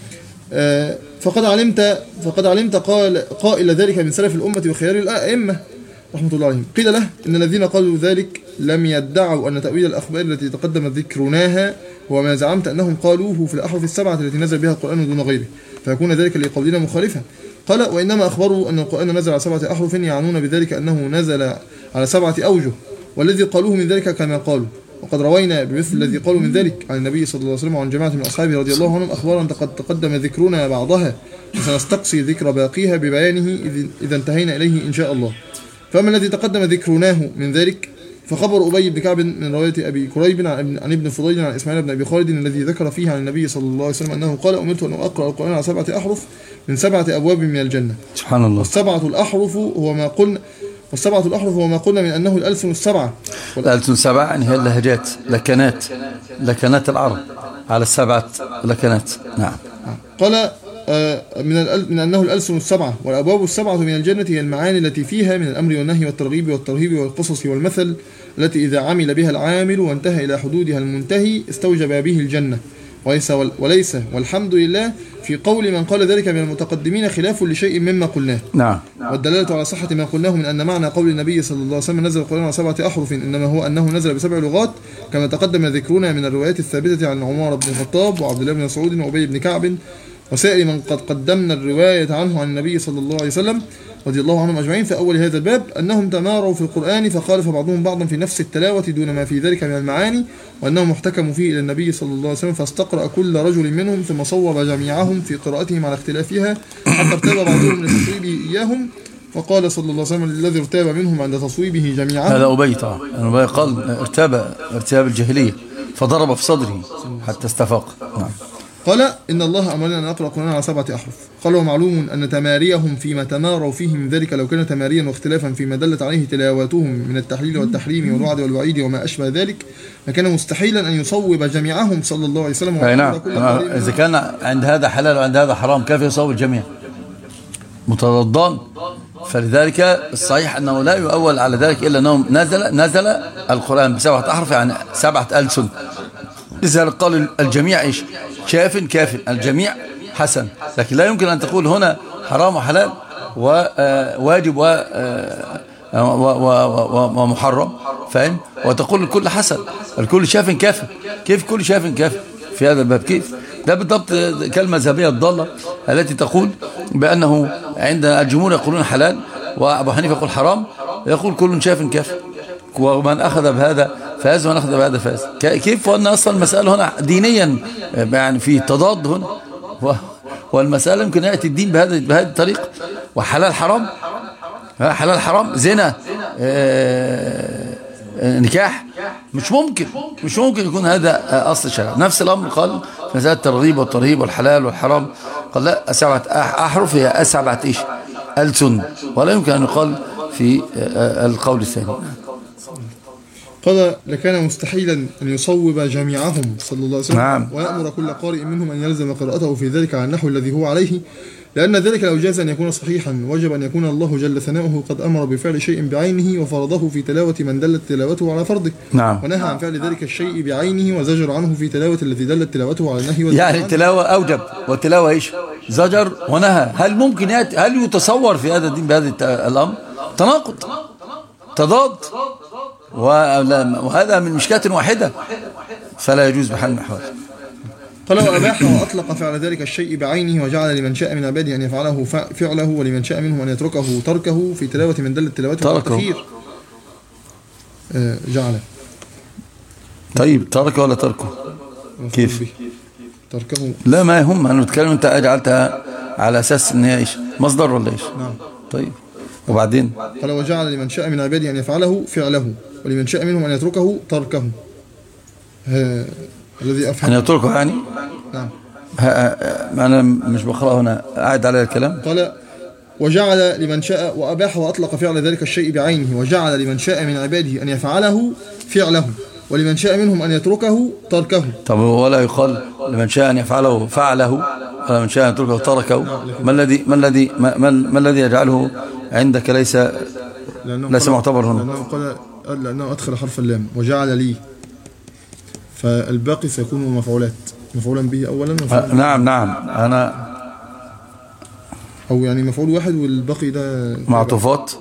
فقد علمت قائل ذلك من سلف الأمة وخيار الأئمة رحمة الله عليهم. قيل له إن الذين قالوا ذلك لم يدعوا أن تأويل الأخبار التي تقدم ذكرناها هو ما زعمت أنهم قالوه في الأحرف ال7 التي نزل بها القرآن دون غيره، فيكون ذلك لقولنا مخالفا. قال وإنما أخبروا أن القرآن نزل على 7 أحرف يعنون بذلك أنه نزل على 7 أوجه، والذي قالوه من ذلك كما قالوا. وقد روينا بمثل الذي قالوا من ذلك عن النبي صلى الله عليه وسلم وعن جماعة من أصحابه رضي الله عنهم أخبارا قد تقدم ذكرنا بعضها، وسنستقصي ذكر باقيها ببيانه إذا انتهينا إليه إن شاء الله. فأما الذي تقدم ذكرناه من ذلك فخبر أبي بن كعب من رواية أبي كريب عن ابن فضيل عن إسماعيل بن أبي خالد الذي ذكر فيه عن النبي صلى الله عليه وسلم أنه قال أمرت أن أقرأ القرآن على 7 أحرف من 7 أبواب من الجنة. سبحان الله. والسبعة الأحرف هو ما قلنا من أنه الألسن السبعة. الألسن السبعة يعني هي اللهجات، لكنات العرب على 7 لكنات. نعم. قال من أنه الألسن السبعة والأبواب السبعة من الجنة هي المعاني التي فيها من الأمر والنهي والترغيب والترهيب والقصص والمثل، التي إذا عمل بها العامل وانتهى إلى حدودها المنتهي استوجب به الجنة، وليس والحمد لله في قول من قال ذلك من المتقدمين خلاف لشيء مما قلناه. نعم. والدلالة على صحة ما قلناه من أن معنى قول النبي صلى الله عليه وسلم نزل القرآن على 7 أحرف إنما هو أنه نزل ب7 لغات، كما تقدم ذكرنا من الروايات الثابتة عن عمر بن الخطاب وعبد الله بن مسعود وأبي بن كعب وسائر من قد قدمنا الرواية عنه عن النبي صلى الله عليه وسلم رضي الله عنهم أجمعين في أول هذا الباب أنهم تماروا في القرآن فخالف بعضهم بعضا في نفس التلاوة دون ما في ذلك من المعاني، وأنهم محتكموا فيه إلى النبي صلى الله عليه وسلم فاستقرأ كل رجل منهم ثم صوب جميعهم في قراءتهم على اختلافها حتى ارتاب بعضهم لتصويبه إياهم، فقال صلى الله عليه وسلم الذي ارتاب منهم عند تصويبه جميعا. هذا أبي طبعا أبي قال ارتاب الجاهلية فضرب في صدره حتى استفاق. نعم. قال إن الله أمرنا أن نقرأ القرآن على 7 أحرف. قال ومعلوم أن تماريهم فيما تماروا فيه من ذلك لو كان تماريا واختلافا فيما دلت عليه تلاواتهم من التحليل والتحريم والوعد والوعيد وما أشبه ذلك لكان مستحيلا أن يصوب جميعهم صلى الله عليه وسلم. نعم. إذا كان عند هذا حلال وعند هذا حرام كيف يصوب الجميع؟ متضادان. فلذلك الصحيح أنه لا يؤول على ذلك إلا أنه نزل القرآن ب7 أحرف يعني 7 ألسن. لذلك قال الجميع إيش؟ كاف الجميع حسن، لكن لا يمكن أن تقول هنا حرام وحلال وواجب ومحرم، فاهم؟ وتقول الكل حسن، الكل شاف كاف. كيف كل شاف كاف في هذا الباب؟ كيف؟ ده بالضبط كلمة ذهبية الضالة التي تقول بأنه عند الجمهور يقولون حلال وأبو حنيفة يقول حرام، يقول كل شاف كاف، ومن أخذ بهذا فاز ومن أخذ بهذا فاز. كيف؟ وأن أصلا المسألة هنا دينيا يعني في تضاد هنا، والمسألة يمكن يأتي الدين بهذه الطريقة. وحلال حرام، حلال حرام، زنا، نكاح، مش ممكن يكون هذا أصل الشرع. نفس الأمر قال في مسألة الترغيب والترهيب والحلال والحرام، قال لا 7 أحرف هي 7 ألسن، ولا يمكن أن يقال في القول الثاني. قال لكان مستحيلا أن يصوب جميعهم صلى الله عليه وسلم. نعم. ويأمر كل قارئ منهم أن يلزم قراءته في ذلك على النحو الذي هو عليه، لأن ذلك لو جاز أن يكون صحيحا وجب أن يكون الله جل ثناؤه قد أمر بفعل شيء بعينه وفرضه في تلاوة من دلت تلاوته على فرضه. نعم. ونهى عن فعل ذلك الشيء بعينه وزجر عنه في تلاوة الذي دلت تلاوته على النهي. يعني التلاوة أوجب والتلاوة إيش؟ زجر ونهى. هل ممكن هل يتصور في هذا الدين بهذا الأمر؟ تناقض، تضاد، وهذا من مشكاة واحدة، فلا يجوز بحال من الأحوال. قال وأباح وأطلق فعل ذلك الشيء بعينه وجعل لمن شاء من عباده أن يفعله فعله ولمن شاء منهم أن يتركه تركه في تلاوة من دل تلاوته والتخيير. جعل. طيب تركه ولا تركه كيف تركه؟ لا ما يهم، أنا بتكلم أنت جعلتها على أساس إن هي إيش مصدر ولا إيش؟ نعم. طيب وبعدين قال وجعل لمن شاء من عباده أن يفعله فعله ولمن شاء منهم أن يتركه تركه. الذي أفهم أن يتركه يعني. نعم. أنا مش بقرأ هنا، قاعد على الكلام. قال وجعل لمن شاء وأباح وأطلق فعل ذلك الشيء بعينه وجعل لمن شاء من عباده أن يفعله فعله ولمن شاء منهم أن يتركه تركه. طب ولا يقال لمن شاء أن يفعله فعله ولا من شاء أن يتركه تركه؟ ما الذي يجعله عندك ليس معتبر هنا؟ لأنه أدخل حرف اللام وجعل لي، فالباقي سيكون مفعولات، مفعولا به أولا نعم أنا أو يعني مفعول واحد والباقي ده معطوفات.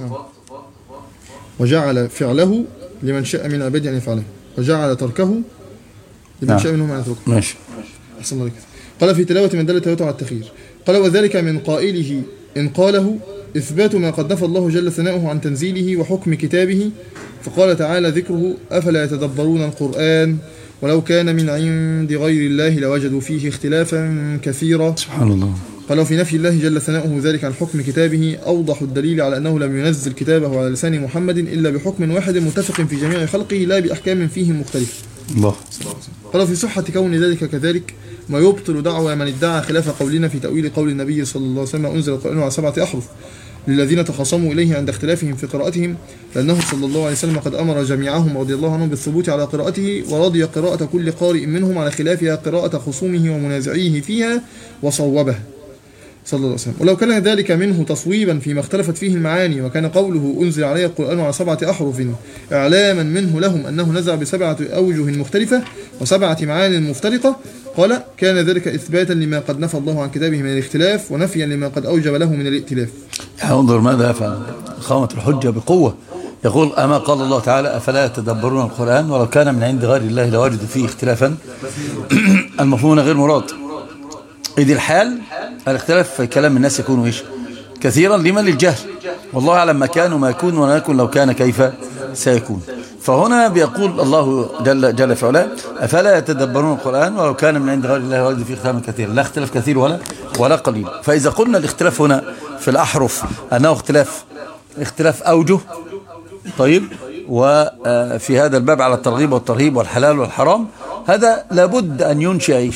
وجعل فعله لمن شاء من عباده أن يفعله وجعل تركه لمن شاء منهم أن يتركه. ماشي. أحسن الله. قال في تلاوة من دل تلاوته على التخيير. قال وذلك من قائله إن قاله إثبات ما قد نفى الله جل ثناؤه عن تنزيله وحكم كتابه، فقال تعالى ذكره أفلا يتدبرون القرآن ولو كان من عند غير الله لوجدوا فيه اختلافا كثيرا. سبحان الله. قال في نفي الله جل ثناؤه ذلك عن حكم كتابه أوضح الدليل على أنه لم ينزل كتابه على لسان محمد إلا بحكم واحد متفق في جميع خلقه لا بأحكام فيه مختلفة. الله. قال في صحة كون ذلك كذلك ما يبطل دعوى من ادعى خلاف قولنا في تأويل قول النبي صلى الله عليه وسلم أنزل القرآن على 7 أحرف للذين تخاصموا إليه عند اختلافهم في قراءتهم، لأنه صلى الله عليه وسلم قد أمر جميعهم رضي الله عنهم بالثبوت على قراءته ورضي قراءة كل قارئ منهم على خلافها قراءة خصومه ومنازعيه فيها وصوبه صلى الله عليه وسلم. ولو كان ذلك منه تصويبا فيما اختلفت فيه المعاني وكان قوله أنزل عليه القرآن على 7 أحرف إعلاما منه لهم أنه نزع ب7 أوجه مختلفة و7 معان مفترقة، قال كان ذلك إثباتا لما قد نفى الله عن كتابه من الاختلاف ونفيا لما قد أوجب له من الائتلاف. انظر ماذا يفعل قامت الحجة بقوة. يقول أما قال الله تعالى أفلا يتدبرون القرآن ولو كان من عند غير الله لوجدوا فيه اختلافا. المفهوم غير مراد. إذ الحال الاختلاف في كلام الناس يكون إيش كثيرا لمن للجهل، والله أعلم ما كان وما يكون ولا يكون لو كان كيف سيكون. فهنا بيقول الله جل في علاه أفلا يتدبرون القرآن ولو كان من عند غير الله وجدوا فيه اختلافا كثيرا، لا اختلاف كثير ولا قليل. فإذا قلنا الاختلاف هنا في الأحرف أنه اختلاف أوجه، طيب، وفي هذا الباب على الترغيب والترهيب والحلال والحرام، هذا لابد أن ينشئ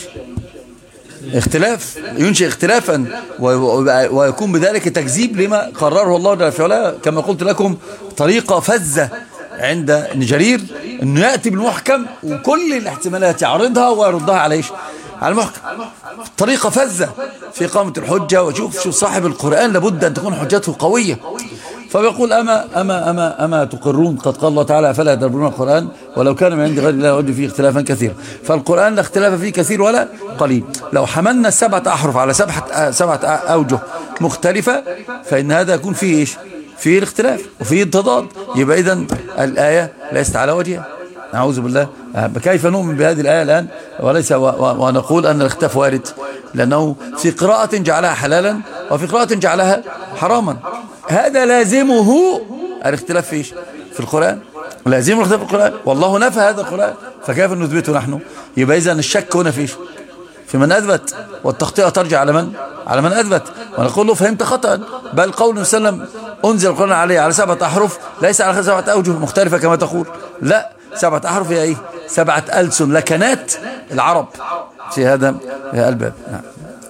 ينشئ اختلافا ويكون بذلك تكذيب لما قرره الله جل في علاه. كما قلت لكم طريقة فزة عند جرير انه يأتي بالمحكم وكل الاحتمالات يعرضها ويردها على ايش؟ على المحكم. طريقة فزة في إقامة الحجة. وشوف صاحب القرآن لابد أن تكون حجته قوية. فبيقول أما تقرون قد قال الله تعالى فلا يتدبرون القرآن ولو كان من عند غير الله لوجدوا فيه اختلافا كثيرا. فالقرآن لا اختلاف فيه كثير ولا قليل. لو حملنا 7 أحرف على 7 أوجه مختلفة فإن هذا يكون فيه إيش؟ فيه الاختلاف وفيه التضاد. يبقى إذن الآية ليست على وجهها. نعوذ بالله. كيف نؤمن بهذه الآية الآن ونقول أن الاختلاف وارد؟ لأنه في قراءة جعلها حلالا وفي قراءة جعلها حراما. هذا لازمه الاختلاف فيش في القرآن، لازم الاختلاف في القرآن، والله نفى هذا القرآن، فكيف نثبته نحن؟ يبقى إذن الشك هنا فيش في من أثبت، والتخطئة ترجع على من أثبت. ونقول له فهمت خطأ، بل قول النبي صلى الله عليه وسلم أنزل القرآن عليه على 7 أحرف ليس على 7 أوجه مختلفة كما تقول، لا، 7 أحرف هي 7 ألسن لكنات العرب في هذا الباب. نعم.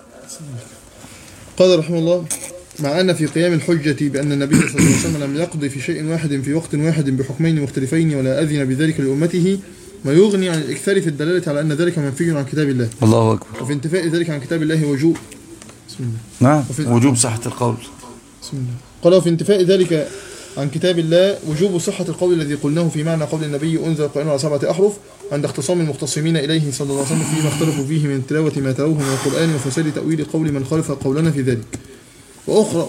قال رحمه الله مع أن في قيام الحجة بأن النبي صلى الله عليه وسلم لم يقضي في شيء واحد في وقت واحد بحكمين مختلفين ولا أذن بذلك لأمته ما يغني عن الإكثار في الدلالة على أن ذلك منفي عن كتاب الله. الله أكبر. وفي انتفاء ذلك عن كتاب الله وجوب. بسم الله. نعم. وجوب صحة القول. بسم الله. قال وفي انتفاء ذلك عن كتاب الله وجوب صحة القول الذي قلناه في معنى قول النبي أنزل القرآن على 7 أحرف عند اختصام المختصمين إليه صلى الله عليه وسلم فيما اختلفوا فيه من تلاوة ما تلوه من القرآن وفساد تأويل قول من خالف قولنا في ذلك.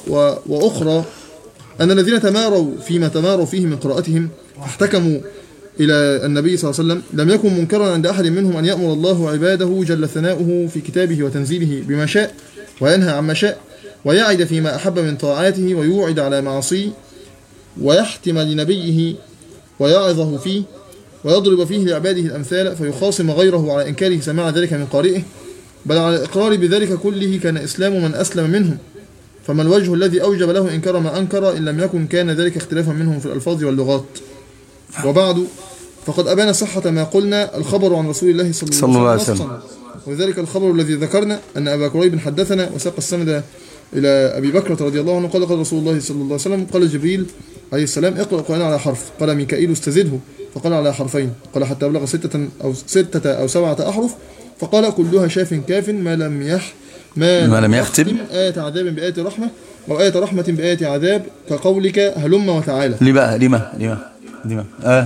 وأخرى أن الذين تماروا فيه من قراءتهم إلى النبي صلى الله عليه وسلم لم يكن منكرا عند أحد منهم أن يأمر الله عباده جل ثناؤه في كتابه وتنزيله بما شاء وينهى عما شاء ويعد فيما أحب من طاعاته ويوعد على معصيه ويحتم لنبيه ويعظه فيه ويضرب فيه لعباده الأمثال فيخاصم غيره على إنكاره سماع ذلك من قارئه بل على الإقرار بذلك كله كان إسلام من أسلم منهم فما الوجه الذي أوجب له إنكار ما أنكر إن لم يكن كان ذلك اختلافا منهم في الألفاظ واللغات. وبعد فقد أبان صحة ما قلنا الخبر عن رسول الله صلى الله عليه وسلم وذلك الخبر الذي ذكرنا أن أبا كريب حدثنا وساق السند إلى أبي بكر رضي الله عنه قال رسول الله صلى الله عليه وسلم قال جبريل عليه السلام اقرأ القرآن على حرف قال ميكائيل استزده فقال على حرفين قال حتى أبلغ 6 أو 7 أحرف فقال كلها شاف كاف ما لم يختم آية عذاب بآية رحمة أو آية رحمة بآية عذاب كقولك هلم وتعالى. لما لو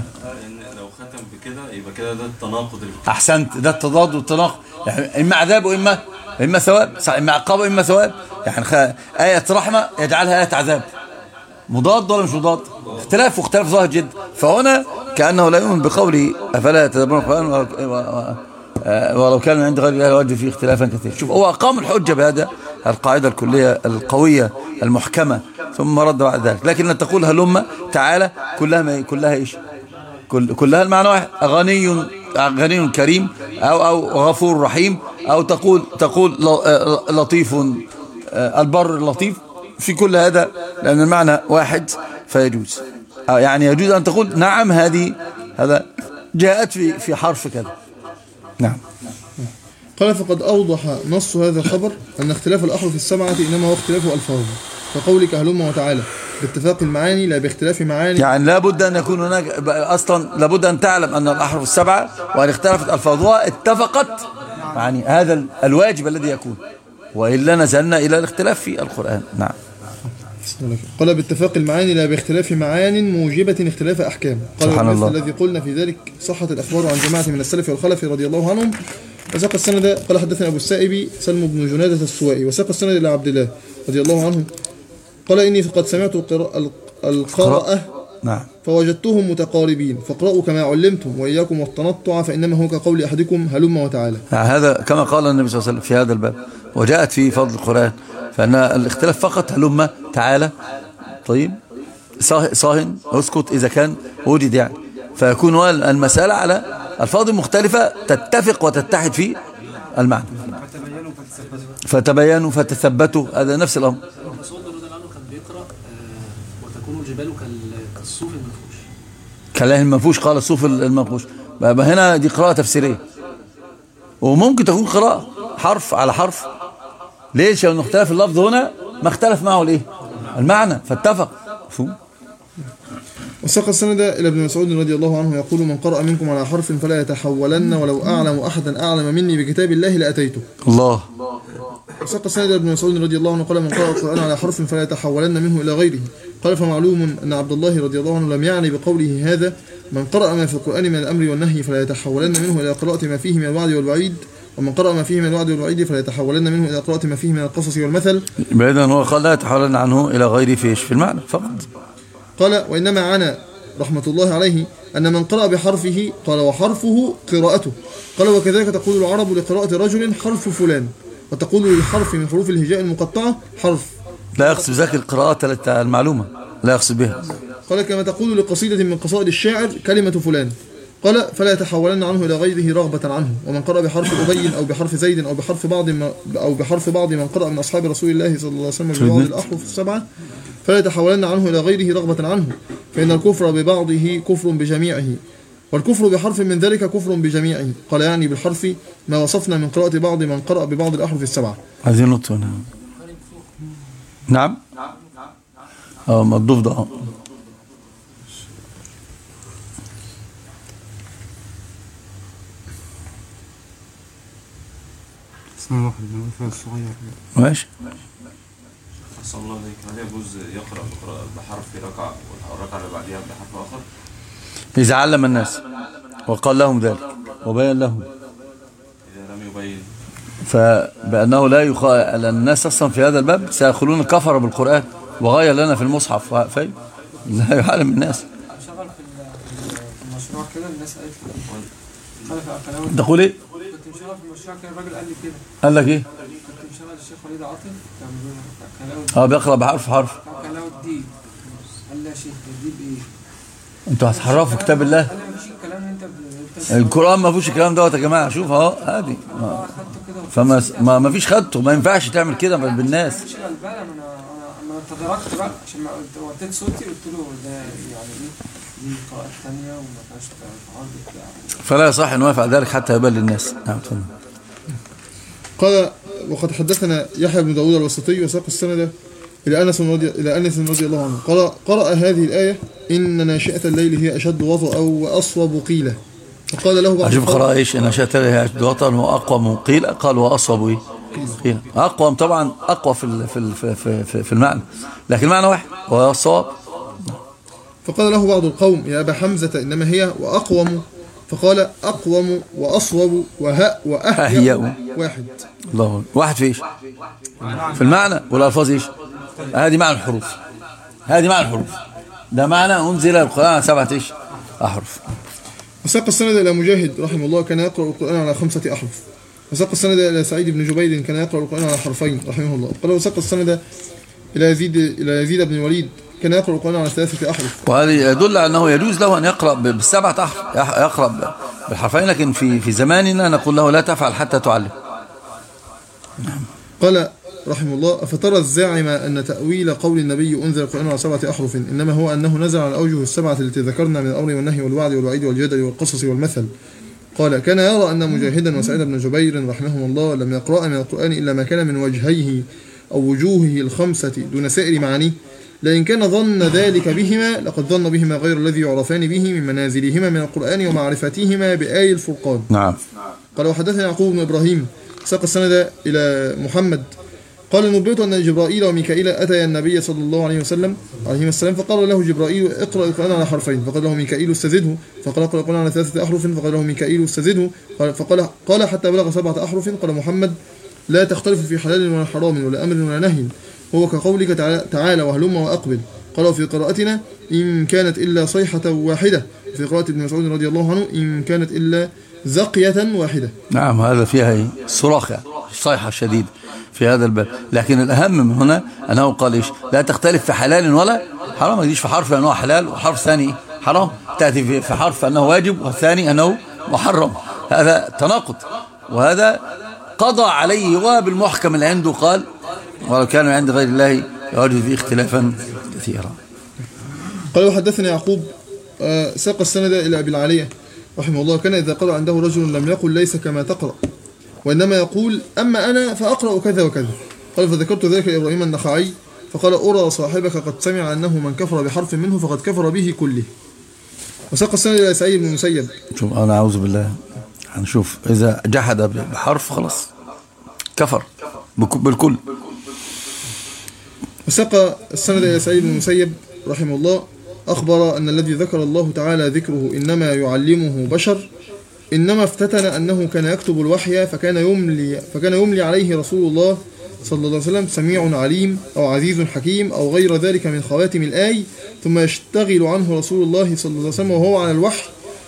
ختم بكده يبقى كده ده التناقض أحسنت، ده التضاد والتناقض، يعني إما عذاب وإما ثواب، إما عقاب وإما ثواب. يعني آية رحمة يجعلها آية عذاب، مضاد ولا مش مضاد؟ اختلاف ظاهر جدا. فهنا كأنه لا يؤمن بقوله أفلا يتدبرون القرآن ولو كان من عند غير الله لوجدوا فيه اختلافا كثيرا. شوف هو أقام الحجة بهذا القاعدة الكلية القوية المحكمة ثم رد بعد ذلك. لكن أن تقول هلم تعالى كلها إيش؟ كلها المعنى واحد، غني كريم أو غفور رحيم، أو تقول لطيف البر اللطيف، في كل هذا لأن المعنى واحد فيجوز. يعني يجوز أن تقول نعم هذا جاءت في حرف كذا. نعم. قال فقد أوضح نص هذا الخبر أن اختلاف الأحرف السبعة إنما هو اختلاف ألفاظ كقولك هلم وتعالى باتفاق المعاني لا باختلاف معاني. يعني لابد أن يكون هناك أصلا، لابد أن تعلم أن الأحرف السبعة وأن اختلفت ألفاظها اتفقت، يعني هذا الواجب الذي يكون، وإلا نزلنا إلى الاختلاف في القرآن. نعم. قال باتفاق المعاني لا باختلاف معان موجبة اختلاف أحكام. قال سبحان الله. الذي قلنا في ذلك صحة الأخبار عن جماعة من السلف والخلف رضي الله عنهم. وساق السند قال حدثنا أبو السائب سلم بن جنادة السوائي وساق السند إلى عبد الله رضي الله عنه قال إني قد سمعت القراءة نعم فوجدتهم متقاربين فاقرأوا كما علمتم وإياكم والتنطع فإنما هو كقول أحدكم هلم وتعالى. هذا كما قال النبي صلى الله عليه وسلم في هذا الباب، وجاءت في فضل القرآن، فأن الاختلاف فقط هلم تعالى. طيب صاهن اسكت إذا كان وجد، يعني فيكون المسألة على ألفاظ مختلفة تتفق وتتحد في المعنى. فتبينوا فتثبتوا، هذا نفس الأمر. الرسول رضي الله عنه كان بيقرأ وتكون الجبال كالصوف المنفوش. كالله المنفوش، قال الصوف المنفوش. هنا دي قراءة تفسيرية، وممكن تكون قراءة حرف على حرف. ليش؟ لأن اختلاف اللفظ هنا ما اختلف معه الايه؟ المعنى، فاتفق. وساق السند إلى ابن مسعود رضي الله عنه يقول من قرأ منكم على حرف فلا يتحولن ولو أعلم أحدا أعلم مني بكتاب الله لأتيته. الله. وساق السند إلى ابن مسعود رضي الله عنه قال من قرأ القرآن على حرف فلا يتحولن منه إلى غيره. قال فمعلوم أن عبد الله رضي الله عنه لم يعني بقوله هذا من قرأ ما في القرآن من الأمر والنهي فلا يتحولن منه إلى قراءة ما فيه من الوعد والوعيد، ومن قرأ ما فيه من الوعد والوعيد فلا يتحولن منه إلى قراءة ما فيه من القصص والمثل. بعيدا هو قال لا يتحولن عنه إلى غيره في المعنى فقط. قال وإنما عانى رحمة الله عليه أن من قرأ بحرفه قال وحرفه قراءته. قال وكذلك تقول العرب لقراءة رجل حرف فلان، وتقول للحرف من حروف الهجاء المقطعة حرف. لا يقصد ذاك القراءة المعلومة، لا يقصد بها. قال كما تقول لقصيدة من قصائد الشاعر كلمة فلان. قال فلا يتحولن عنه إلى غيره رغبة عنه. ومن قرأ بحرف أبي أو بحرف زيد أو بحرف بعض من قرأ من أصحاب رسول الله صلى الله عليه وسلم ببعض الأحرف السبعة فلا يتحولن عنه إلى غيره رغبة عنه، فإن الكفر ببعضه كفر بجميعه، والكفر بحرف من ذلك كفر بجميعه. قال يعني بالحرف ما وصفنا من قراءة بعض من قرأ ببعض الأحرف السبعة. عايزين نطفئ. نعم مضوف ده. اسمه واحد من الصغير ماشي. صلى الله عليه وسلم. هل يجوز يقرأ بحرف في ركعة والركعة اللي بعديها بحرف آخر؟ إذا علم الناس وقال لهم ذلك وبين لهم. إذا لم يبين فبأنه لا لأن الناس أصلا في هذا الباب سيدخلون الكفر بالقرآن وغاية لنا في المصحف لا يعلم الناس. شغل في المشروع كده الناس قالت لي خلف كلام. تقول ايه؟ كنت مشغل في المشروع كده الراجل قال لي كده. قال لك ايه؟ كنت مشغل الشيخ وليد عاطف كان بيقول كلام. بيقرأ بحرف حرف. كلام الدين. قال لي يا شيخ الدين ايه؟ انتوا هتحرفوا كتاب الله؟ قال لي مفيش الكلام اللي انت القرآن ما فيهوش الكلام دوت يا جماعة. شوف اهو ادي فما ما فيش خدته. ما ينفعش تعمل كده بالناس. مش غلبان. انا تدركت بقى عشان ما وديت صوتي قلت له ده يعني دي قراءات ثانيه وما فيهاش تعارض بتاع. فلا يصح ان نوافق ذلك حتى يبان للناس. نعم اتفضل. قال وقد حدثنا يحيى بن داود الوسطي وساق السند إلى أنس رضي الله عنه قرأ هذه الآية إن ناشئة الليل هي أشد وطئا وأصوب قيلا. فقال له بعض أشوف قرأ إيش إن ناشئة الليل هي أشد وطئا وأقوم قيلا. قال وأصوب إيه؟ قيلا. أقوم طبعا أقوى في المعنى، لكن المعنى واحد وهو الصواب. فقال له بعض القوم يا أبا حمزة إنما هي وأقوم. فقال أقوم وأصوب وأهيأ واحد. الله واحد في إيش؟ في المعنى والألفاظ إيش؟ هذه معنى الحروف. هذه معنى الحروف. ده معنى أنزل القرآن على 7 إيش؟ أحرف. وساق السند إلى مجاهد رحمه الله كان يقرأ القرآن على 5 أحرف. وساق السند إلى سعيد بن جبير كان يقرأ القرآن على حرفين رحمه الله. قال وساق السند إلى يزيد بن الوليد كان يقرأ القرآن على 3 أحرف. وهذا يدل على أنه يجوز له أن يقرأ ب7 أحرف، يقرأ بالحرفين، لكن في زماننا نقول له لا تفعل حتى تعلم. قال رحمه الله أفترى الزاعم أن تأويل قول النبي أنزل القرآن على 7 أحرف إنما هو أنه نزل على الأوجه ال7 التي ذكرنا من الأمر والنهي والوعد والوعيد والجدل والقصص والمثل. قال كان يرى أن مجاهدا وسعيد بن جبير رحمهم الله لم يقرأ من القرآن إلا ما كان من وجهيه أو وجوهه ال5 دون سائر معانيه، لئن كان ظن ذلك بهما لقد ظن بهما غير الذي يعرفان به من منازلهما من القرآن ومعرفتهما بآي الفرقان. نعم. قال وحدثنا يعقوب بن إبراهيم ساق السند إلى محمد قال نبئت أن جبرائيل وميكائيل أتيا النبي صلى الله عليه وسلم عليهما السلام فقال له جبرائيل اقرأ القرآن على حرفين، فقال له ميكائيل استزده، فقال اقرأ القرآن على 3 أحرف، فقال له ميكائيل استزده، قال حتى بلغ 7 أحرف. قال محمد لا تختلف في حلال ولا حرام ولا أمر ولا نهي، هو كقولك تعالى وهلم وأقبل. قال في قراءتنا إن كانت إلا صيحة واحدة، في قراءة ابن مسعود رضي الله عنه إن كانت إلا زقية واحدة. نعم هذا فيها صراخ يعني صيحة شديدة في هذا الباب، لكن الأهم من هنا أنه قال إيش لا تختلف في حلال ولا حرام. ما تجيش في حرف أنه حلال وحرف ثاني حرام، تأتي في حرف أنه واجب والثاني أنه محرم. هذا تناقض، وهذا قضى عليه وبالمحكم اللي عنده قال ولو كان عند غير الله يوجد فيه اختلافا كثيرا. قال وحدثني يعقوب ساق السند إلى أبي العالية رحمه الله كان إذا قرأ عنده رجل لم يقل ليس كما تقرأ، وإنما يقول أما أنا فأقرأ كذا وكذا. قال فذكرت ذلك إبراهيم النخعي فقال أرى صاحبك قد سمع أنه من كفر بحرف منه فقد كفر به كله. وساق السند إلى سعيد بن المسيب. شوف أنا أعوذ بالله، هنشوف إذا جحد بحرف خلاص كفر بالكل. وساق السند إلى سعيد بن المسيب رحمه الله أخبر أن الذي ذكر الله تعالى ذكره إنما يعلمه بشر، إنما افتتن أنه كان يكتب الوحي فكان يملي عليه رسول الله صلى الله عليه وسلم سميع عليم أو عزيز حكيم أو غير ذلك من خواتم الآي، ثم يشتغل عنه رسول الله صلى الله عليه وسلم وهو على الوحي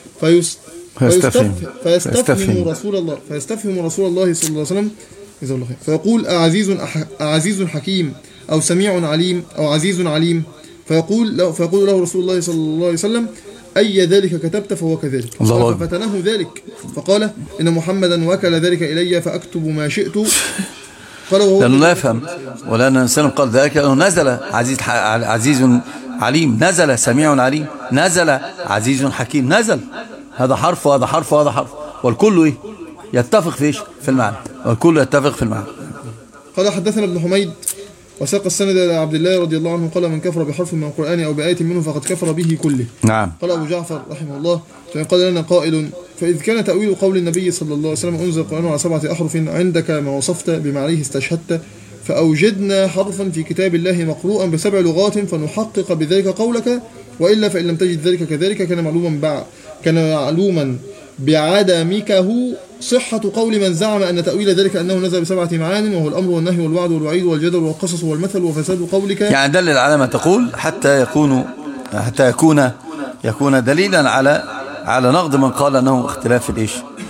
فيستفهم رسول الله صلى الله عليه وسلم فيقول أعزيز حكيم أو سميع عليم أو عزيز عليم، فيقول له رسول الله صلى الله عليه وسلم أي ذلك كتبت فهو كذلك. ففتنه ذلك فقال إن محمدا وكل ذلك إلي فأكتب ما شئت. لأنه لا يفهم، ولأن الإنسان قال ذلك لأنه نزل عزيز عليم، نزل سميع عليم، نزل عزيز حكيم، نزل هذا حرف وهذا حرف وهذا حرف، والكل إيه؟ يتفق فيش في المعنى، والكل يتفق في المعنى. قال حدثنا ابن حميد وساق السند إلى عبد الله رضي الله عنه قال من كفر بحرف من القرآن أو بآية منه فقد كفر به كله. نعم. قال أبو جعفر رحمه الله فإن قال لنا قائل فإذ كان تأويل قول النبي صلى الله عليه وسلم أنزل القرآن على 7 أحرف عندك ما وصفت بما عليه استشهدت، فأوجدنا حرفا في كتاب الله مقروءا ب7 لغات فنحقق بذلك قولك، وإلا فإن لم تجد ذلك كذلك كان معلوما بعدمكه صحة قول من زعم أن تأويل ذلك أنه نزل ب7 معان وهو الأمر والنهي والوعد والوعيد والجدل والقصص والمثل وفساد قولك. يعني دلل على ما تقول حتى يكون دليلا على على نقد من قال أنه اختلاف الإيش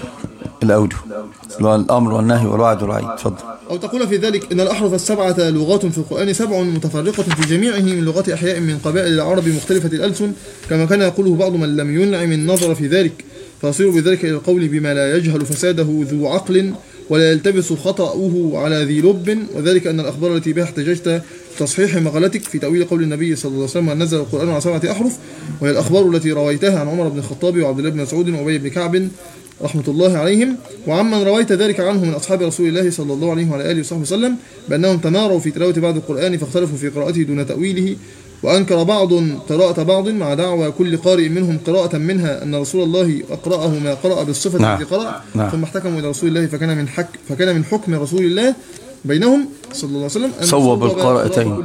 الأوجه، اللي هو الأمر والنهي والوعد والوعيد. اتفضل. أو تقول في ذلك إن الأحرف السبعة لغات في القرآن 7 متفرقة في جميعه من لغات أحياء من قبائل العرب مختلفة الألسن، كما كان يقوله بعض من لم ينعم النظر في ذلك، فيصير بذلك إلى القول بما لا يجهل فساده ذو عقل ولا يلتبس خطأه على ذي لب، وذلك أن الأخبار التي بها احتججت تصحيح مقالتك في تأويل قول النبي صلى الله عليه وسلم أن نزل القرآن على 7 أحرف، وهي الأخبار التي رويتها عن عمر بن الخطاب وعبد الله بن مسعود وأبي بن كعب رحمة الله عليهم، وعمن رويت ذلك عنه من أصحاب رسول الله صلى الله عليه وعلى آله وصحبه وسلم بأنهم تماروا في تلاوة بعض القرآن فاختلفوا في قراءته دون تأويله، وأنكر بعض قراءة بعض مع دعوى كل قارئ منهم قراءة منها أن رسول الله أقرأه ما قرأ بالصفة التي قرأ، ثم احتكموا إلى رسول الله فكان من حكم رسول الله بينهم صلى الله عليه وسلم أن صوب القراءتين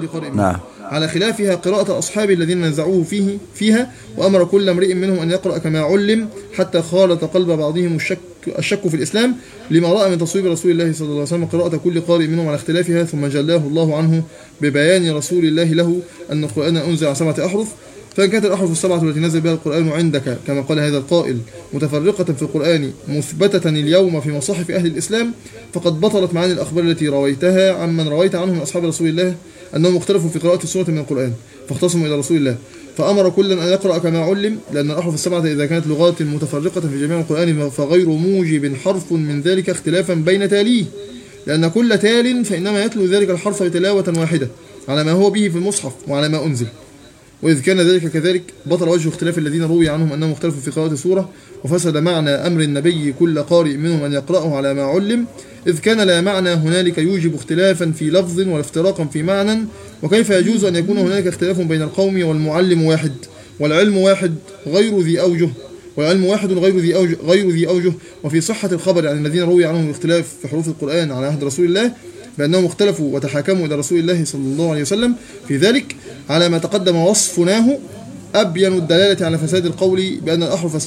على خلافها قراءة أصحابه الذين نزعوه فيها، وأمر كل امرئ منهم أن يقرأ كما علم، حتى خالط قلب بعضهم الشك في الإسلام لما رأى من تصويب رسول الله صلى الله عليه وسلم قراءة كل قارئ منهم على اختلافها، ثم جلاه الله عنه ببيان رسول الله له أن القرآن أنزل على 7 أحرف. فإن كانت الأحرف السبعة التي نزل بها القرآن عندك كما قال هذا القائل متفرقة في القرآن مثبتة اليوم في مصاحف أهل الإسلام، فقد بطلت معاني الأخبار التي رويتها عمن رويت عنهم من أصحاب رسول الله أنهم اختلفوا في قراءة السورة من القرآن، فاختصموا إلى رسول الله فأمر كلا أن يقرأ كما علم، لأن الأحرف السبعة إذا كانت لغات متفرقة في جميع القرآن فغير موجب حرف من ذلك اختلافا بين تاليه، لأن كل تال فإنما يتلو ذلك الحرف بتلاوة واحدة على ما هو به في المصحف وعلى ما أنزل. وإذ كان ذلك كذلك بطل وجه اختلاف الذين روي عنهم أنهم اختلفوا في قراءة السورة، وفسد معنى أمر النبي كل قارئ منهم أن يقرأه على ما علم، إذ كان لا معنى هنالك يوجب اختلافا في لفظ ولا افتراقا في معنى، وكيف يجوز أن يكون هنالك اختلاف بين القوم والمعلم واحد والعلم واحد غير ذي أوجه، والعلم واحد غير ذي أوجه، وفي صحة الخبر عن الذين روي عنهم الاختلاف في حروف القرآن على عهد رسول الله بأنهم اختلفوا وتحاكموا إلى رسول الله صلى الله عليه وسلم في ذلك على ما تقدم وصفناه، أبين الدلالة على فساد القول بأن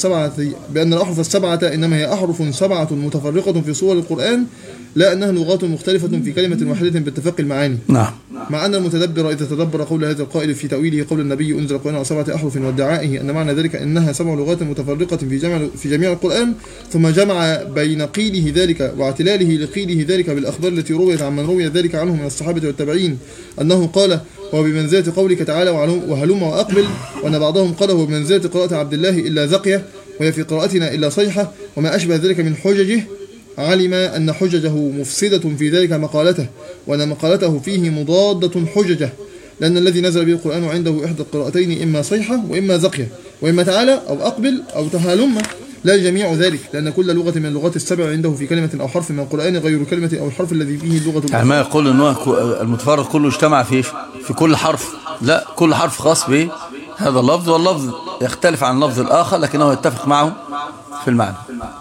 الأحرف السبعة إنما هي أحرف 7 متفرقة في صور القرآن، لا أنها لغات مختلفة في كلمة واحدة باتفاق المعاني. نعم. مع أن المتدبر إذا تدبر قول هذا القائل في تأويله قول النبي أنزل القرآن على 7 أحرف وادعائه أن معنى ذلك أنها 7 لغات متفرقة في جميع القرآن، ثم جمع بين قيله ذلك واعتلاله لقيله ذلك بالأخبار التي رويت عن من روي ذلك عنه من الصحابة والتابعين أنه قال وبمنزلة قولك تعالى وهلم وأقبل، وأن بعضهم قال وبمنزلة قراءة عبد الله إلا زقية وهي في قراءتنا إلا صيحة، وما أشبه ذلك من حججه، علم أن حججه مفسدة في ذلك مقالته، وأن مقالته فيه مضادة حججه، لأن الذي نزل به القرآن عنده إحدى القراءتين إما صيحة وإما زقية وإما تعالى أو أقبل أو تهالم، لا جميع ذلك، لأن كل لغة من اللغات السبع عنده في كلمة أو حرف من القرآن غير كلمة أو الحرف الذي فيه اللغة. يعني ما يقول أنه المتفرق كله اجتمع في كل حرف، لا، كل حرف خاص به هذا اللفظ، واللفظ يختلف عن اللفظ الآخر لكنه يتفق معه في المعنى.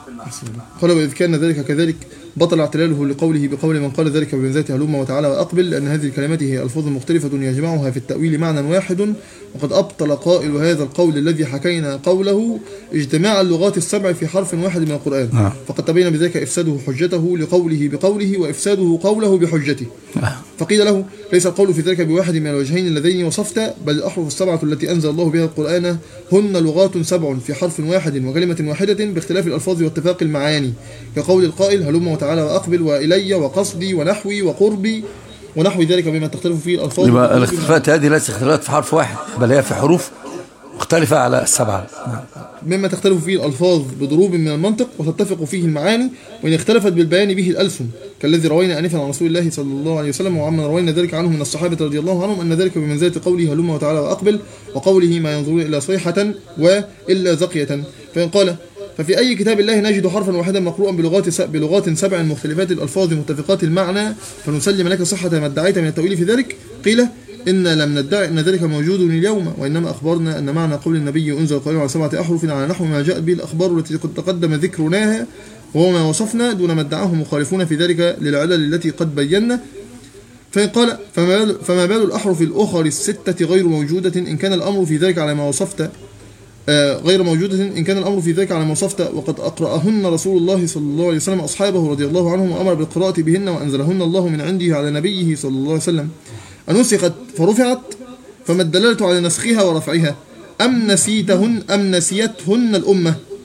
قال وإذ كان ذلك كذلك بطل اعتلاله لقوله بقول من قال ذلك بمنزلة هلم وتعالى وأقبل، لأن هذه الكلمات هي ألفاظ مختلفة يجمعها في التأويل معنى واحد، وقد أبطل قائل هذا القول الذي حكينا قوله اجتماع اللغات السبع في حرف واحد من القرآن، فقد تبين بذلك إفساده حجته لقوله بقوله وإفساده قوله بحجته. فقيل له ليس القول في ذلك بواحد من الوجهين اللذين وصفت، بل الأحرف السبعة التي أنزل الله بها القرآن هن لغات 7 في حرف واحد وكلمة واحدة باختلاف الألفاظ واتفاق المعاني، كقول القائل هلم وتعالى وأقبل وإلي وقصدي ونحوي وقربي ونحو ذلك بما تختلف فيه الألفاظ. يبقى الاختلافات هذه ليست اختلافات في حرف واحد، بل هي في حروف مختلفة على 7، مما تختلف فيه الألفاظ بضروب من المنطق وتتفق فيه المعاني، وإن اختلفت بالبيان به الألسن، كالذي روينا آنفا عن رسول الله صلى الله عليه وسلم وعمن روينا ذلك عنه من الصحابة رضي الله عنهم أن ذلك بمنزلة قوله هلم وتعالى وأقبل، وقوله ما ينظرون إلا صيحة وإلا زقية. فإن قال ففي أي كتاب الله نجد حرفا واحدا مقروءا بلغات 7 مختلفات الألفاظ متفقات المعنى فنسلم لك صحة ما ادعيت من التأويل في ذلك؟ قيل إن لم ندعي أن ذلك موجود اليوم، وإنما أخبرنا أن معنى قول النبي أنزل القرآن على 7 أحرف على نحو ما جاءت به الأخبار التي قد تقدم ذكرناها، وهو ما وصفنا دون ما ادعاه مخالفون في ذلك للعلل التي قد بينا. فإن قال فما بال الأحرف الأخر 6 غير موجودة إن كان الأمر في ذلك على ما وصفت على ما وصفت، وقد أقرأهن رسول الله صلى الله عليه وسلم أصحابه رضي الله عنهم وأمر بالقراءة بهن وأنزلهن الله من عنده على نبيه صلى الله عليه وسلم، أنسخت فرفعت، فما الدلالة على نسخها ورفعها؟ أم نسيتهن الأمة؟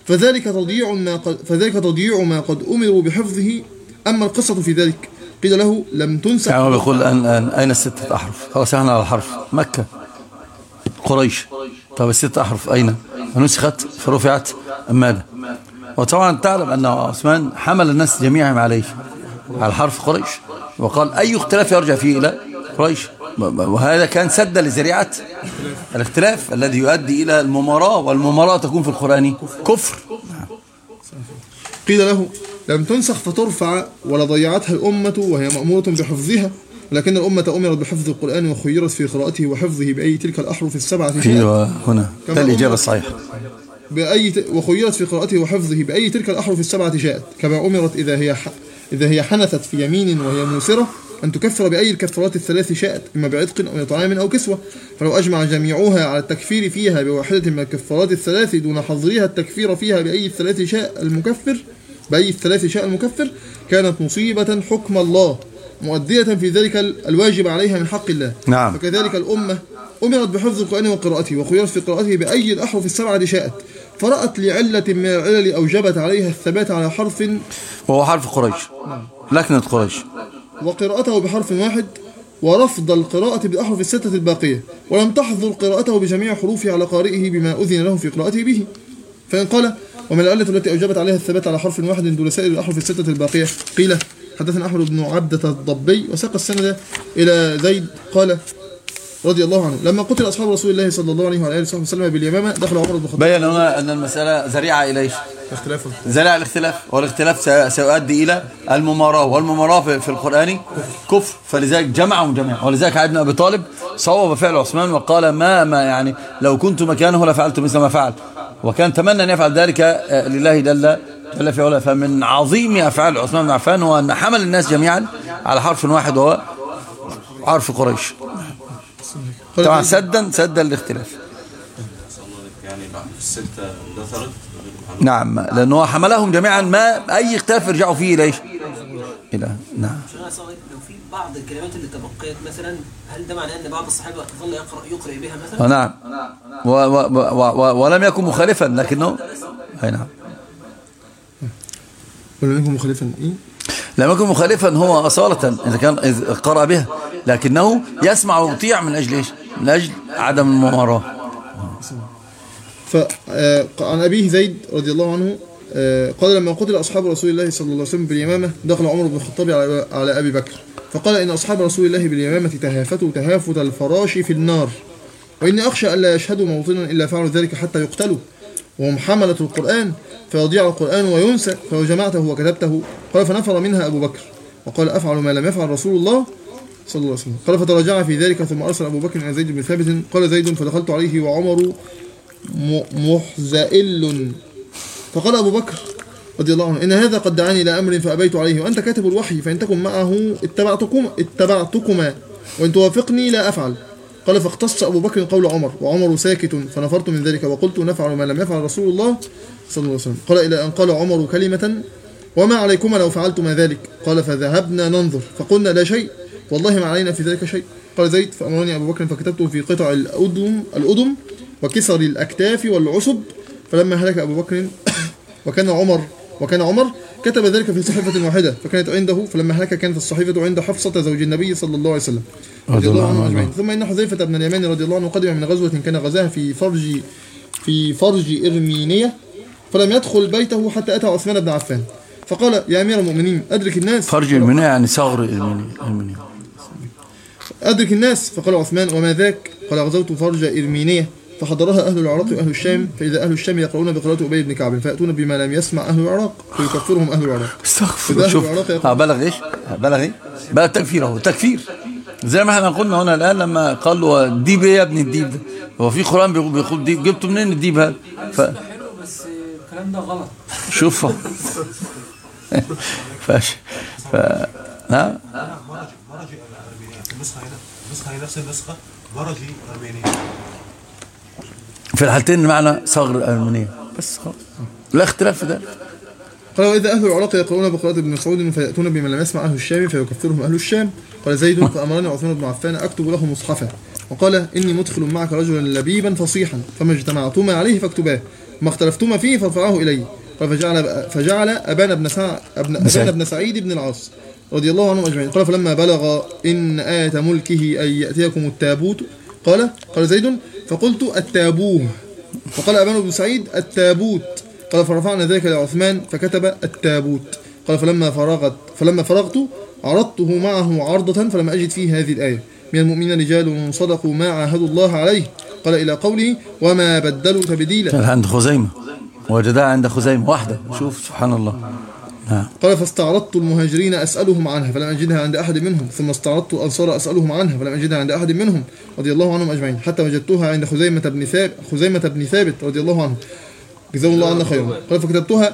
فذلك تضييع ما قد أمروا بحفظه. أما القصة في ذلك قيل له لم تنسخ. يعني بيقول أين الستة أحرف؟ خلاص احنا على الحرف مكة قريش. طب الستة أحرف أين؟ نسخت فرفعت أم ماذا؟ وطبعا تعلم أن عثمان حمل الناس جميعهم عليه على الحرف قريش، وقال أي اختلاف يرجع فيه إلى قريش، وهذا كان سد لذريعة الاختلاف الذي يؤدي إلى المماراة، والمماراة تكون في القرآن كفر. قيل له لم تنسخ فترفع ولا ضيعتها الأمة وهي مأمورة بحفظها، ولكن الأمة أمرت بحفظ القرآن وخيرت في قراءته وحفظه بأي تلك الأحرف السبعة شاءت. هنا ده الإجابة الصحيحة. وخيرت في قراءته وحفظه بأي تلك الأحرف السبعة شاءت، كما أمرت إذا هي حنثت في يمين وهي موسرة أن تكفر بأي الكفارات الثلاث شاءت، إما بعتق أو إطعام أو كسوة. فلو أجمع جميعها على التكفير فيها بواحدة من الكفارات الثلاث دون حظرها التكفير فيها بأي الثلاث شاء المكفر كانت مصيبة حكم الله مؤدية في ذلك الواجب عليها من حق الله. نعم. فكذلك الأمة أمرت بحفظ القرآن وقراءته وخيرت في قراءته بأي الأحرف السبعة شاءت، فرأت لعلة من العلل أوجبت عليها الثبات على حرف وهو حرف قريش، لكنة قريش، وقراءته بحرف واحد، ورفض القراءة بالأحرف الستة الباقية، ولم تحظر قراءته بجميع حروفه على قارئه بما أذن له في قراءته به. فإن قال وما العلة التي أوجبت عليها الثبات على حرف واحد دون سائر الأحرف الستة الباقية؟ قيل حدثنا أحمد بن عبدة الضبي وساق السند إلى زيد قال رضي الله عنه لما قتل أصحاب رسول الله صلى الله عليه وآله وسلم باليمامة دخل عمر بن الخطاب. بين هنا أن المسألة ذريعة إلى ذريعة الاختلاف، والاختلاف سيؤدي إلى المماراة، والمماراة في القرآن كفر، فلذلك جمعهم جميعا. ولذلك علي بن أبي طالب صوب فعل عثمان وقال ما يعني لو كنت مكانه لفعلت مثل ما فعل، وكان تمنى أن يفعل ذلك لله جل في علاه. فمن عظيم أفعال عثمان بن عفان هو أن حمل الناس جميعا على حرف واحد وهو حرف قريش، طبعا سدا الاختلاف. يعني الستة دثرت. نعم، لأنه حملهم جميعا، ما أي اختلاف يرجعوا فيه إلى نعم. لو في بعض الكلمات اللي تبقيت مثلا، هل ده معناه أن بعض الصحابة ظل يقرأ بها مثلا؟ نعم، ولم يكن مخالفا، لكنه نعم ولم يكن مخالفا لم يكن مخالفا هو أصالة إذا كان قرأ بها، لكنه يسمع ويطيع من أجل إيش؟ من أجل عدم المماراة. فعن أبيه زيد رضي الله عنه قال لما قتل أصحاب رسول الله صلى الله عليه وسلم باليمامة دخل عمر بن الخطاب على أبي بكر فقال إن أصحاب رسول الله باليمامة تهافتوا تهافت الفراش في النار، وإني أخشى ألا يشهدوا موطنا إلا فعلوا ذلك حتى يقتلوا، وهم حملة القرآن فيضيع القرآن وينسى، فلو جمعته وكتبته. قال فنفر منها أبو بكر وقال أفعل ما لم يفعل رسول الله صلى الله عليه وسلم. قال فتراجع في ذلك ثم أرسل أبو بكر إلى زيد بن ثابت. قال زيد فدخلت عليه وعمر محزئل، فقال أبو بكر رضي الله عنه إن هذا قد دعاني إلى أمر فأبيت عليه، وأنت كاتب الوحي، فإن تكن معه اتبعتكما وإن توافقني لا أفعل. قال فاختص أبو بكر قول عمر وعمر ساكت، فنفرت من ذلك وقلت نفعل ما لم يفعل رسول الله صلى الله عليه وسلم. قال إلى أن قال عمر كلمة وما عليكما لو فعلتما ذلك. قال فذهبنا ننظر فقلنا لا شيء والله ما علينا في ذلك شيء. قال زيد فأمرني أبو بكر فكتبته في قطع الأدم وكسر الأكتاف والعصب. فلما هلك أبو بكر وكان عمر كتب ذلك في صحيفة واحدة فكانت عنده، فلما هلك كانت الصحيفة عند حفصة زوج النبي صلى الله عليه وسلم رضي الله عنه أجمعين. ثم إن حذيفة بن اليمان رضي الله عنه قدم من غزوة كان غزاها في فرج إرمينية، فلم يدخل بيته حتى أتى عثمان بن عفان فقال يا أمير المؤمنين أدرك الناس. فرج إرمينية يعني صغر إرمينية. أدرك الناس. فقال عثمان وما ذاك؟ قال غزوت فرج إرمينية فحضرها أهل العراق وأهل الشام، فإذا أهل الشام يقرؤون بقراءة أبي بن كعب فيأتون بما لم يسمع أهل العراق فيكفرهم أهل العراق. استغفر. شوف بلغ إيش؟ بلغ تكفيره تكفير، زي ما احنا قلنا هنا الآن لما قال له الديب إيه يا ابن الديب ده؟ هو في قرآن بيقول ديب، جبته منين الديب هذا؟ حلو بس الكلام ده غلط. شوف نعم النسخة هي نفس النسخة مرجي أرمينية، في الحالتين معنى صغر الأرمينية بس خلاص، لا اختلاف في ذلك. قال وإذا أهل العراق يقرؤون بقراءة ابن مسعود فيأتون بما لم يسمع أهل الشام فيكفرهم أهل الشام. قال زيد فأمرني عثمان بن عفان أكتب له مصحفا وقال إني مدخل معك رجلا لبيبا فصيحا فما اجتمعتما عليه فاكتباه ما اختلفتما فيه فارفعاه إلي. قال فجعل أبان بن سعيد بن العاص رضي الله عنهم أجمعين. قال فلما بلغ إن آية ملكه أن يأتيكم التابوت قال زيد فقلت التابوه فقال أبان بن سعيد التابوت. قال فرفعنا ذلك لعثمان فكتب التابوت. قال فلما فرغت عرضته معه عرضة فلم أجد فيه هذه الآية من المؤمنين رجال صدقوا ما عاهدوا الله عليه. قال إلى قوله وما بدلوا تبديلا. كان عند خزيمة وجدها عند خزيمة واحدة. شوف سبحان الله. قال فاستعرضت المهاجرين أسألهم عنها فلم أجدها عند أحد منهم ثم استعرضت الأنصار أسألهم عنها فلم أجدها عند أحد منهم رضي الله عنهم أجمعين حتى وجدتها عند خزيمة بن ثابت رضي الله عنه جزاه الله عنا خيرا. قال فكتبتها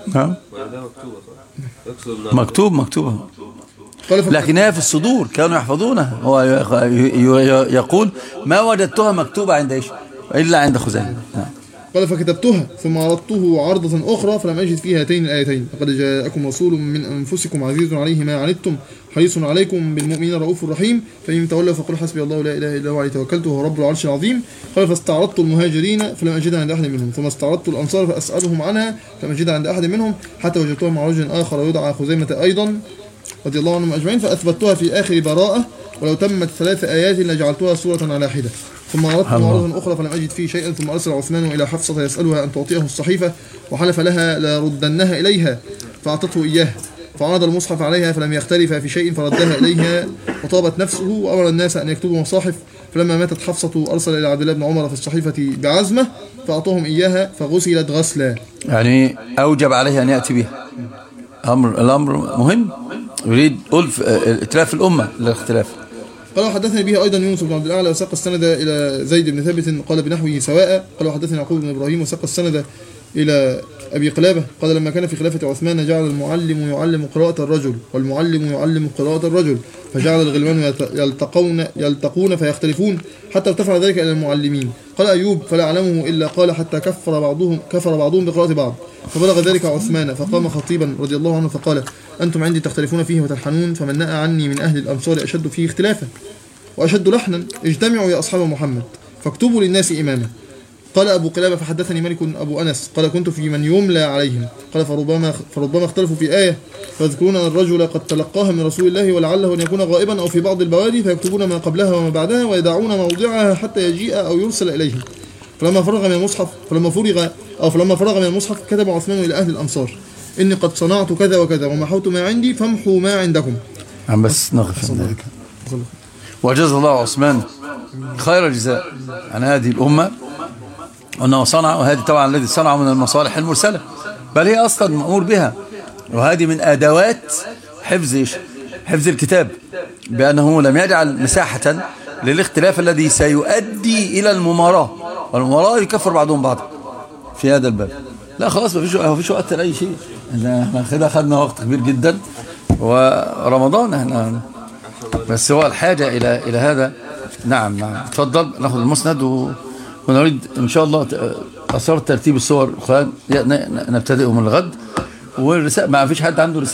مكتوبة لكن هي في الصدور كانوا يحفظونها. هو يقول ما وجدتها مكتوبة عند إيش إلا عند خزيمة. قال فكتبتها ثم عرضته عرضة أخرى فلم أجد فيها هاتين الآيتين لقد جاءكم رسول من أنفسكم عزيز عليه ما عنتم حريص عليكم بالمؤمنين رؤوف رحيم فإن تولوا فقل حسبي الله لا إله إلا هو عليه توكلت وهو رب العرش العظيم. قال فاستعرضت المهاجرين فلم أجدها عند أحد منهم ثم استعرضت الأنصار فأسألهم عنها فلم أجدها عند أحد منهم حتى وجدتها مع رجل آخر يدعى خزيمة أيضا رضي الله عنهم أجمعين فأثبتها في آخر براءة ولو تمت 3 آيات لجعلتها سورة على حدة. ثم عرضت معرضا أخرى فلم أجد فيه شيئا ثم أرسل عثمان إلى حفصة يسألها أن تعطيه الصحيفة وحلف لها لردنها إليها فأعطته إياها فعرض المصحف عليها فلم يختلف في شيء فردها إليها وطابت نفسه وأمر الناس أن يكتبوا مصاحف. فلما ماتت حفصة أرسل إلى عبد الله بن عمر في الصحيفة بعزمة فأعطاهم إياها فغسلت غسلا. يعني أوجب عليه أن يأتي بها. الأمر مهم يريد ألف ائتلاف الأمة للاختلاف. قال وحدثني به أيضا يونس بن عبد الأعلى وساق السند إلى زيد بن ثابت قال بنحوه سواء. قال وحدثني يعقوب بن إبراهيم وساق السند إلى أبي قلابة قال لما كان في خلافة عثمان جعل المعلم يعلم قراءة الرجل والمعلم يعلم قراءة الرجل فجعل الغلمان يلتقون فيختلفون حتى ارتفع ذلك إلى المعلمين. قال أيوب فلا أعلمه إلا قال حتى كفر بعضهم بقراءة بعض فبلغ ذلك عثمان فقام خطيبا رضي الله عنه فقال أنتم عندي تختلفون فيه وتلحنون فمن نأى عني من أهل الأمصار أشد فيه اختلافا وأشد لحنا اجتمعوا يا أصحاب محمد فاكتبوا للناس إماما. قال أبو قلابة فحدثني مالك أبو أنس قال كنت في من يملى عليهم قال فربما اختلفوا في آية فيذكرون أن الرجل قد تلقاها من رسول الله ولعله أن يكون غائبا أو في بعض البوادي فيكتبون ما قبلها وما بعدها ويدعون موضعها حتى يجيء أو يرسل إليهم. فلما فرغ من المصحف كتب عثمان إلى أهل الأمصار إني قد صنعت كذا وكذا ومحوت ما عندي فامحوا ما عندكم. بس نغفر ذلك. وجزا الله عثمان خير الجزاء عن هذه الأمة أنه صنع وهذه طبعا الذي صنعه من المصالح المرسلة بل هي أصلا مأمور بها وهذه من أدوات حفظ الكتاب بأنه لم يجعل مساحة للاختلاف الذي سيؤدي إلى المماراة والمماراة يكفر بعضهم بعضا في هذا الباب. لا خلاص ما فيش وقت لأي شيء. احنا كده خدنا وقت كبير جدا ورمضان احنا بس هو الحاجة إلى هذا. نعم اتفضل ناخذ المسند ونريد إن شاء الله أثار ترتيب الصور نبتدئ من الغد. والرسالة ما فيش حد عنده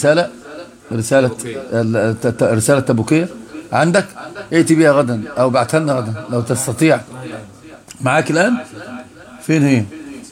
رسالة تبوكية عندك ائتي بها غدا أو بعتها لنا غدا لو تستطيع. معاك الآن فين هي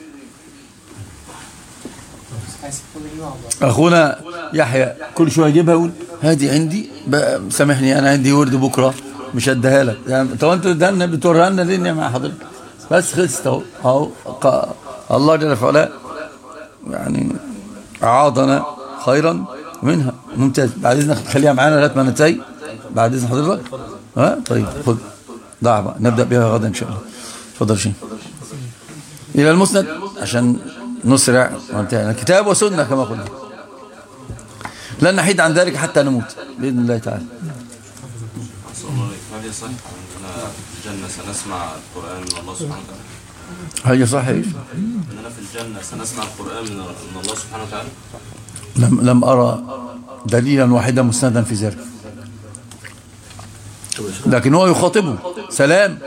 أخونا يحيى كل شوية يجيبها يقول هذه عندي سامحني أنا عندي ورد بكرة مش هديها لك يعني. طب انتوا ادالنا بتوريها لنا ليه مع حضرتك بس خلصت اهو الله جل وعلا يعني اعاضنا خيرا منها. ممتاز. بعد اذنك خليها معانا لغايه ما ننتهي بعد اذن حضرتك. طيب خد ضع بقى نبدا بها غدا ان شاء الله. اتفضل شيخ الى المسند عشان نسرع وانتهينا كتاب وسنه كما قلنا لن نحيد عن ذلك حتى نموت باذن الله تعالى. هل صح أننا في الجنة سنسمع القرآن من الله سبحانه وتعالى؟ هل صحيح أننا في الجنة سنسمع القرآن من الله سبحانه وتعالى؟ لم أرى دليلا واحدا مسندا في ذلك لكن هو يخاطبه سلام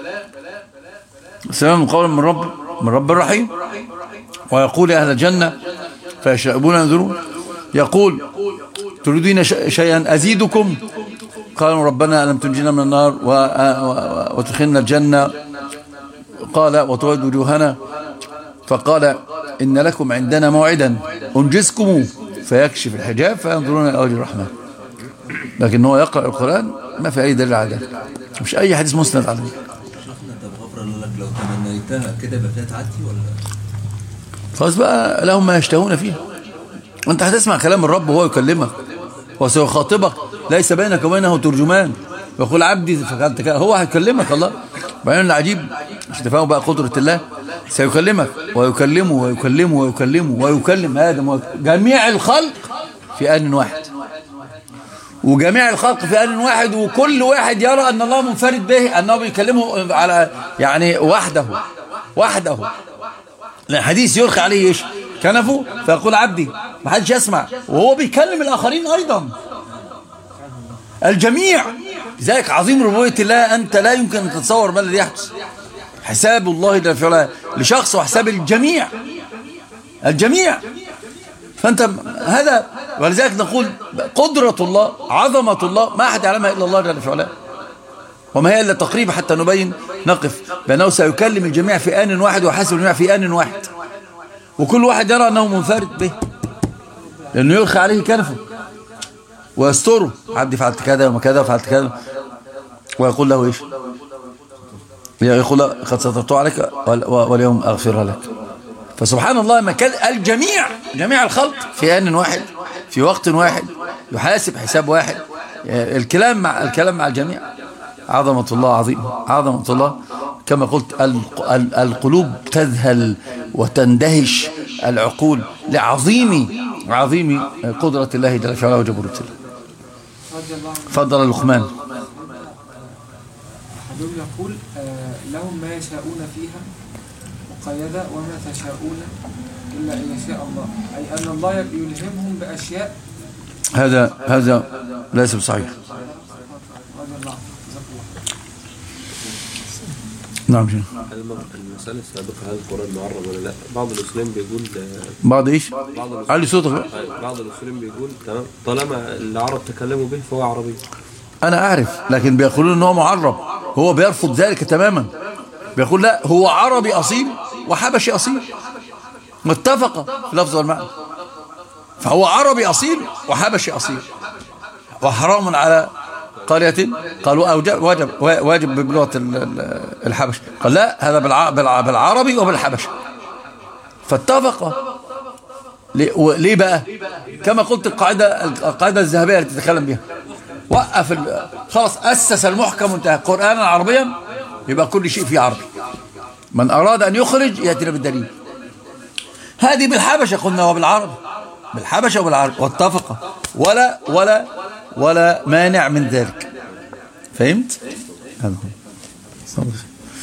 قولا من رب الرحيم ويقول يا أهل الجنة فيشربون ينظرون يقول تريدين شيئا أزيدكم قالوا ربنا ألم تنجينا من النار وتدخلنا الجنة، قال وتوجد وجوهنا، فقال إن لكم عندنا موعدا أنجزكم فيكشف الحجاب فينظرون إلى وجه الرحمن. لكن هو يقرأ القرآن ما في أي دليل على ذلك، مش أي حديث مسند عليه. طب غفر لك لو تمنيتها كده يبقى فيها تعدي ولا؟ خلاص بقى لهم ما يشتهون فيها. وانت هتسمع كلام الرب وهو يكلمك وسيخاطبك، ليس بينك وبينه ترجمان، يقول عبدي فقالت كده، هو هيكلمك. الله بعدين العجيب مش تفهموا بقى قدرة الله، سيكلمك ويكلمه ويكلمه ويكلمه ويكلم آدم جميع الخلق في آن واحد، وجميع الخلق في آن واحد، وكل واحد يرى أن الله منفرد به، أنه بيكلمه على يعني وحده. الحديث يرخي عليه ايش؟ كنفه فيقول عبدي، ما حدش يسمع، وهو بيكلم الآخرين أيضا الجميع. لذلك عظيم ربوبية الله، أنت لا يمكن أن تتصور ما الذي يحدث. حساب الله جل في علاه لشخص وحساب الجميع. فأنت هذا، ولذلك نقول قدرة الله عظمة الله ما أحد يعلمها إلا الله جل في علاه، وما هي إلا تقريب حتى نبين نقف بأنه سيكلم الجميع في آن واحد ويحاسب الجميع في آن واحد، وكل واحد يرى أنه منفرد به، لأنه يرخي عليه كنفه ويستره، عبدي فعلت كذا وما كذا وفعلت كذا، ويقول له إيش؟ يقول له قد سترت عليك واليوم أغفرها لك. فسبحان الله ما كان جميع الخلق في آن واحد في وقت واحد يحاسب حساب واحد، الكلام مع الجميع. عظمة الله عظيمة، عظمة الله كما قلت القلوب تذهل وتندهش العقول لعظيم قدرة الله جل وعلا وجبروته. فضل لقمان أحدهم يقول لهم ما يشاءون فيها مقيدة وما تشاءون إلا أن يشاء الله، أي أن الله يلهمهم بأشياء. هذا ليس بصحيح. نعم شيخ. المسألة السابقة هل القرآن معرب ولا لا؟ بعض الأسلام بيقول بعض إيش؟ علي صوتك. بعض الأسلام بيقول تمام طالما العرب تكلموا به فهو عربي. أنا أعرف، لكن بيقولون إنه معرب، هو بيرفض ذلك تماما، بيقول لا هو عربي أصيل وحبشي أصيل متفقة في اللفظ والمعنى، فهو عربي أصيل وحبشي أصيل، وحرام على قرية قالوا واجب بلغة الحبش، قال لا هذا بالعربي وبالحبش، فاتفق. ليه بقى؟ كما قلت القاعدة الذهبية التي تتكلم بها، وقف خلاص أسس المحكم وانتهى، قرآنا عربيا يبقى كل شيء فيه عربي، من أراد أن يخرج يأتينا بالدليل. هذه بالحبشة قلنا وبالعربي، بالحبشة وبالعربي، واتفق ولا مانع من ذلك. فهمت؟ هذا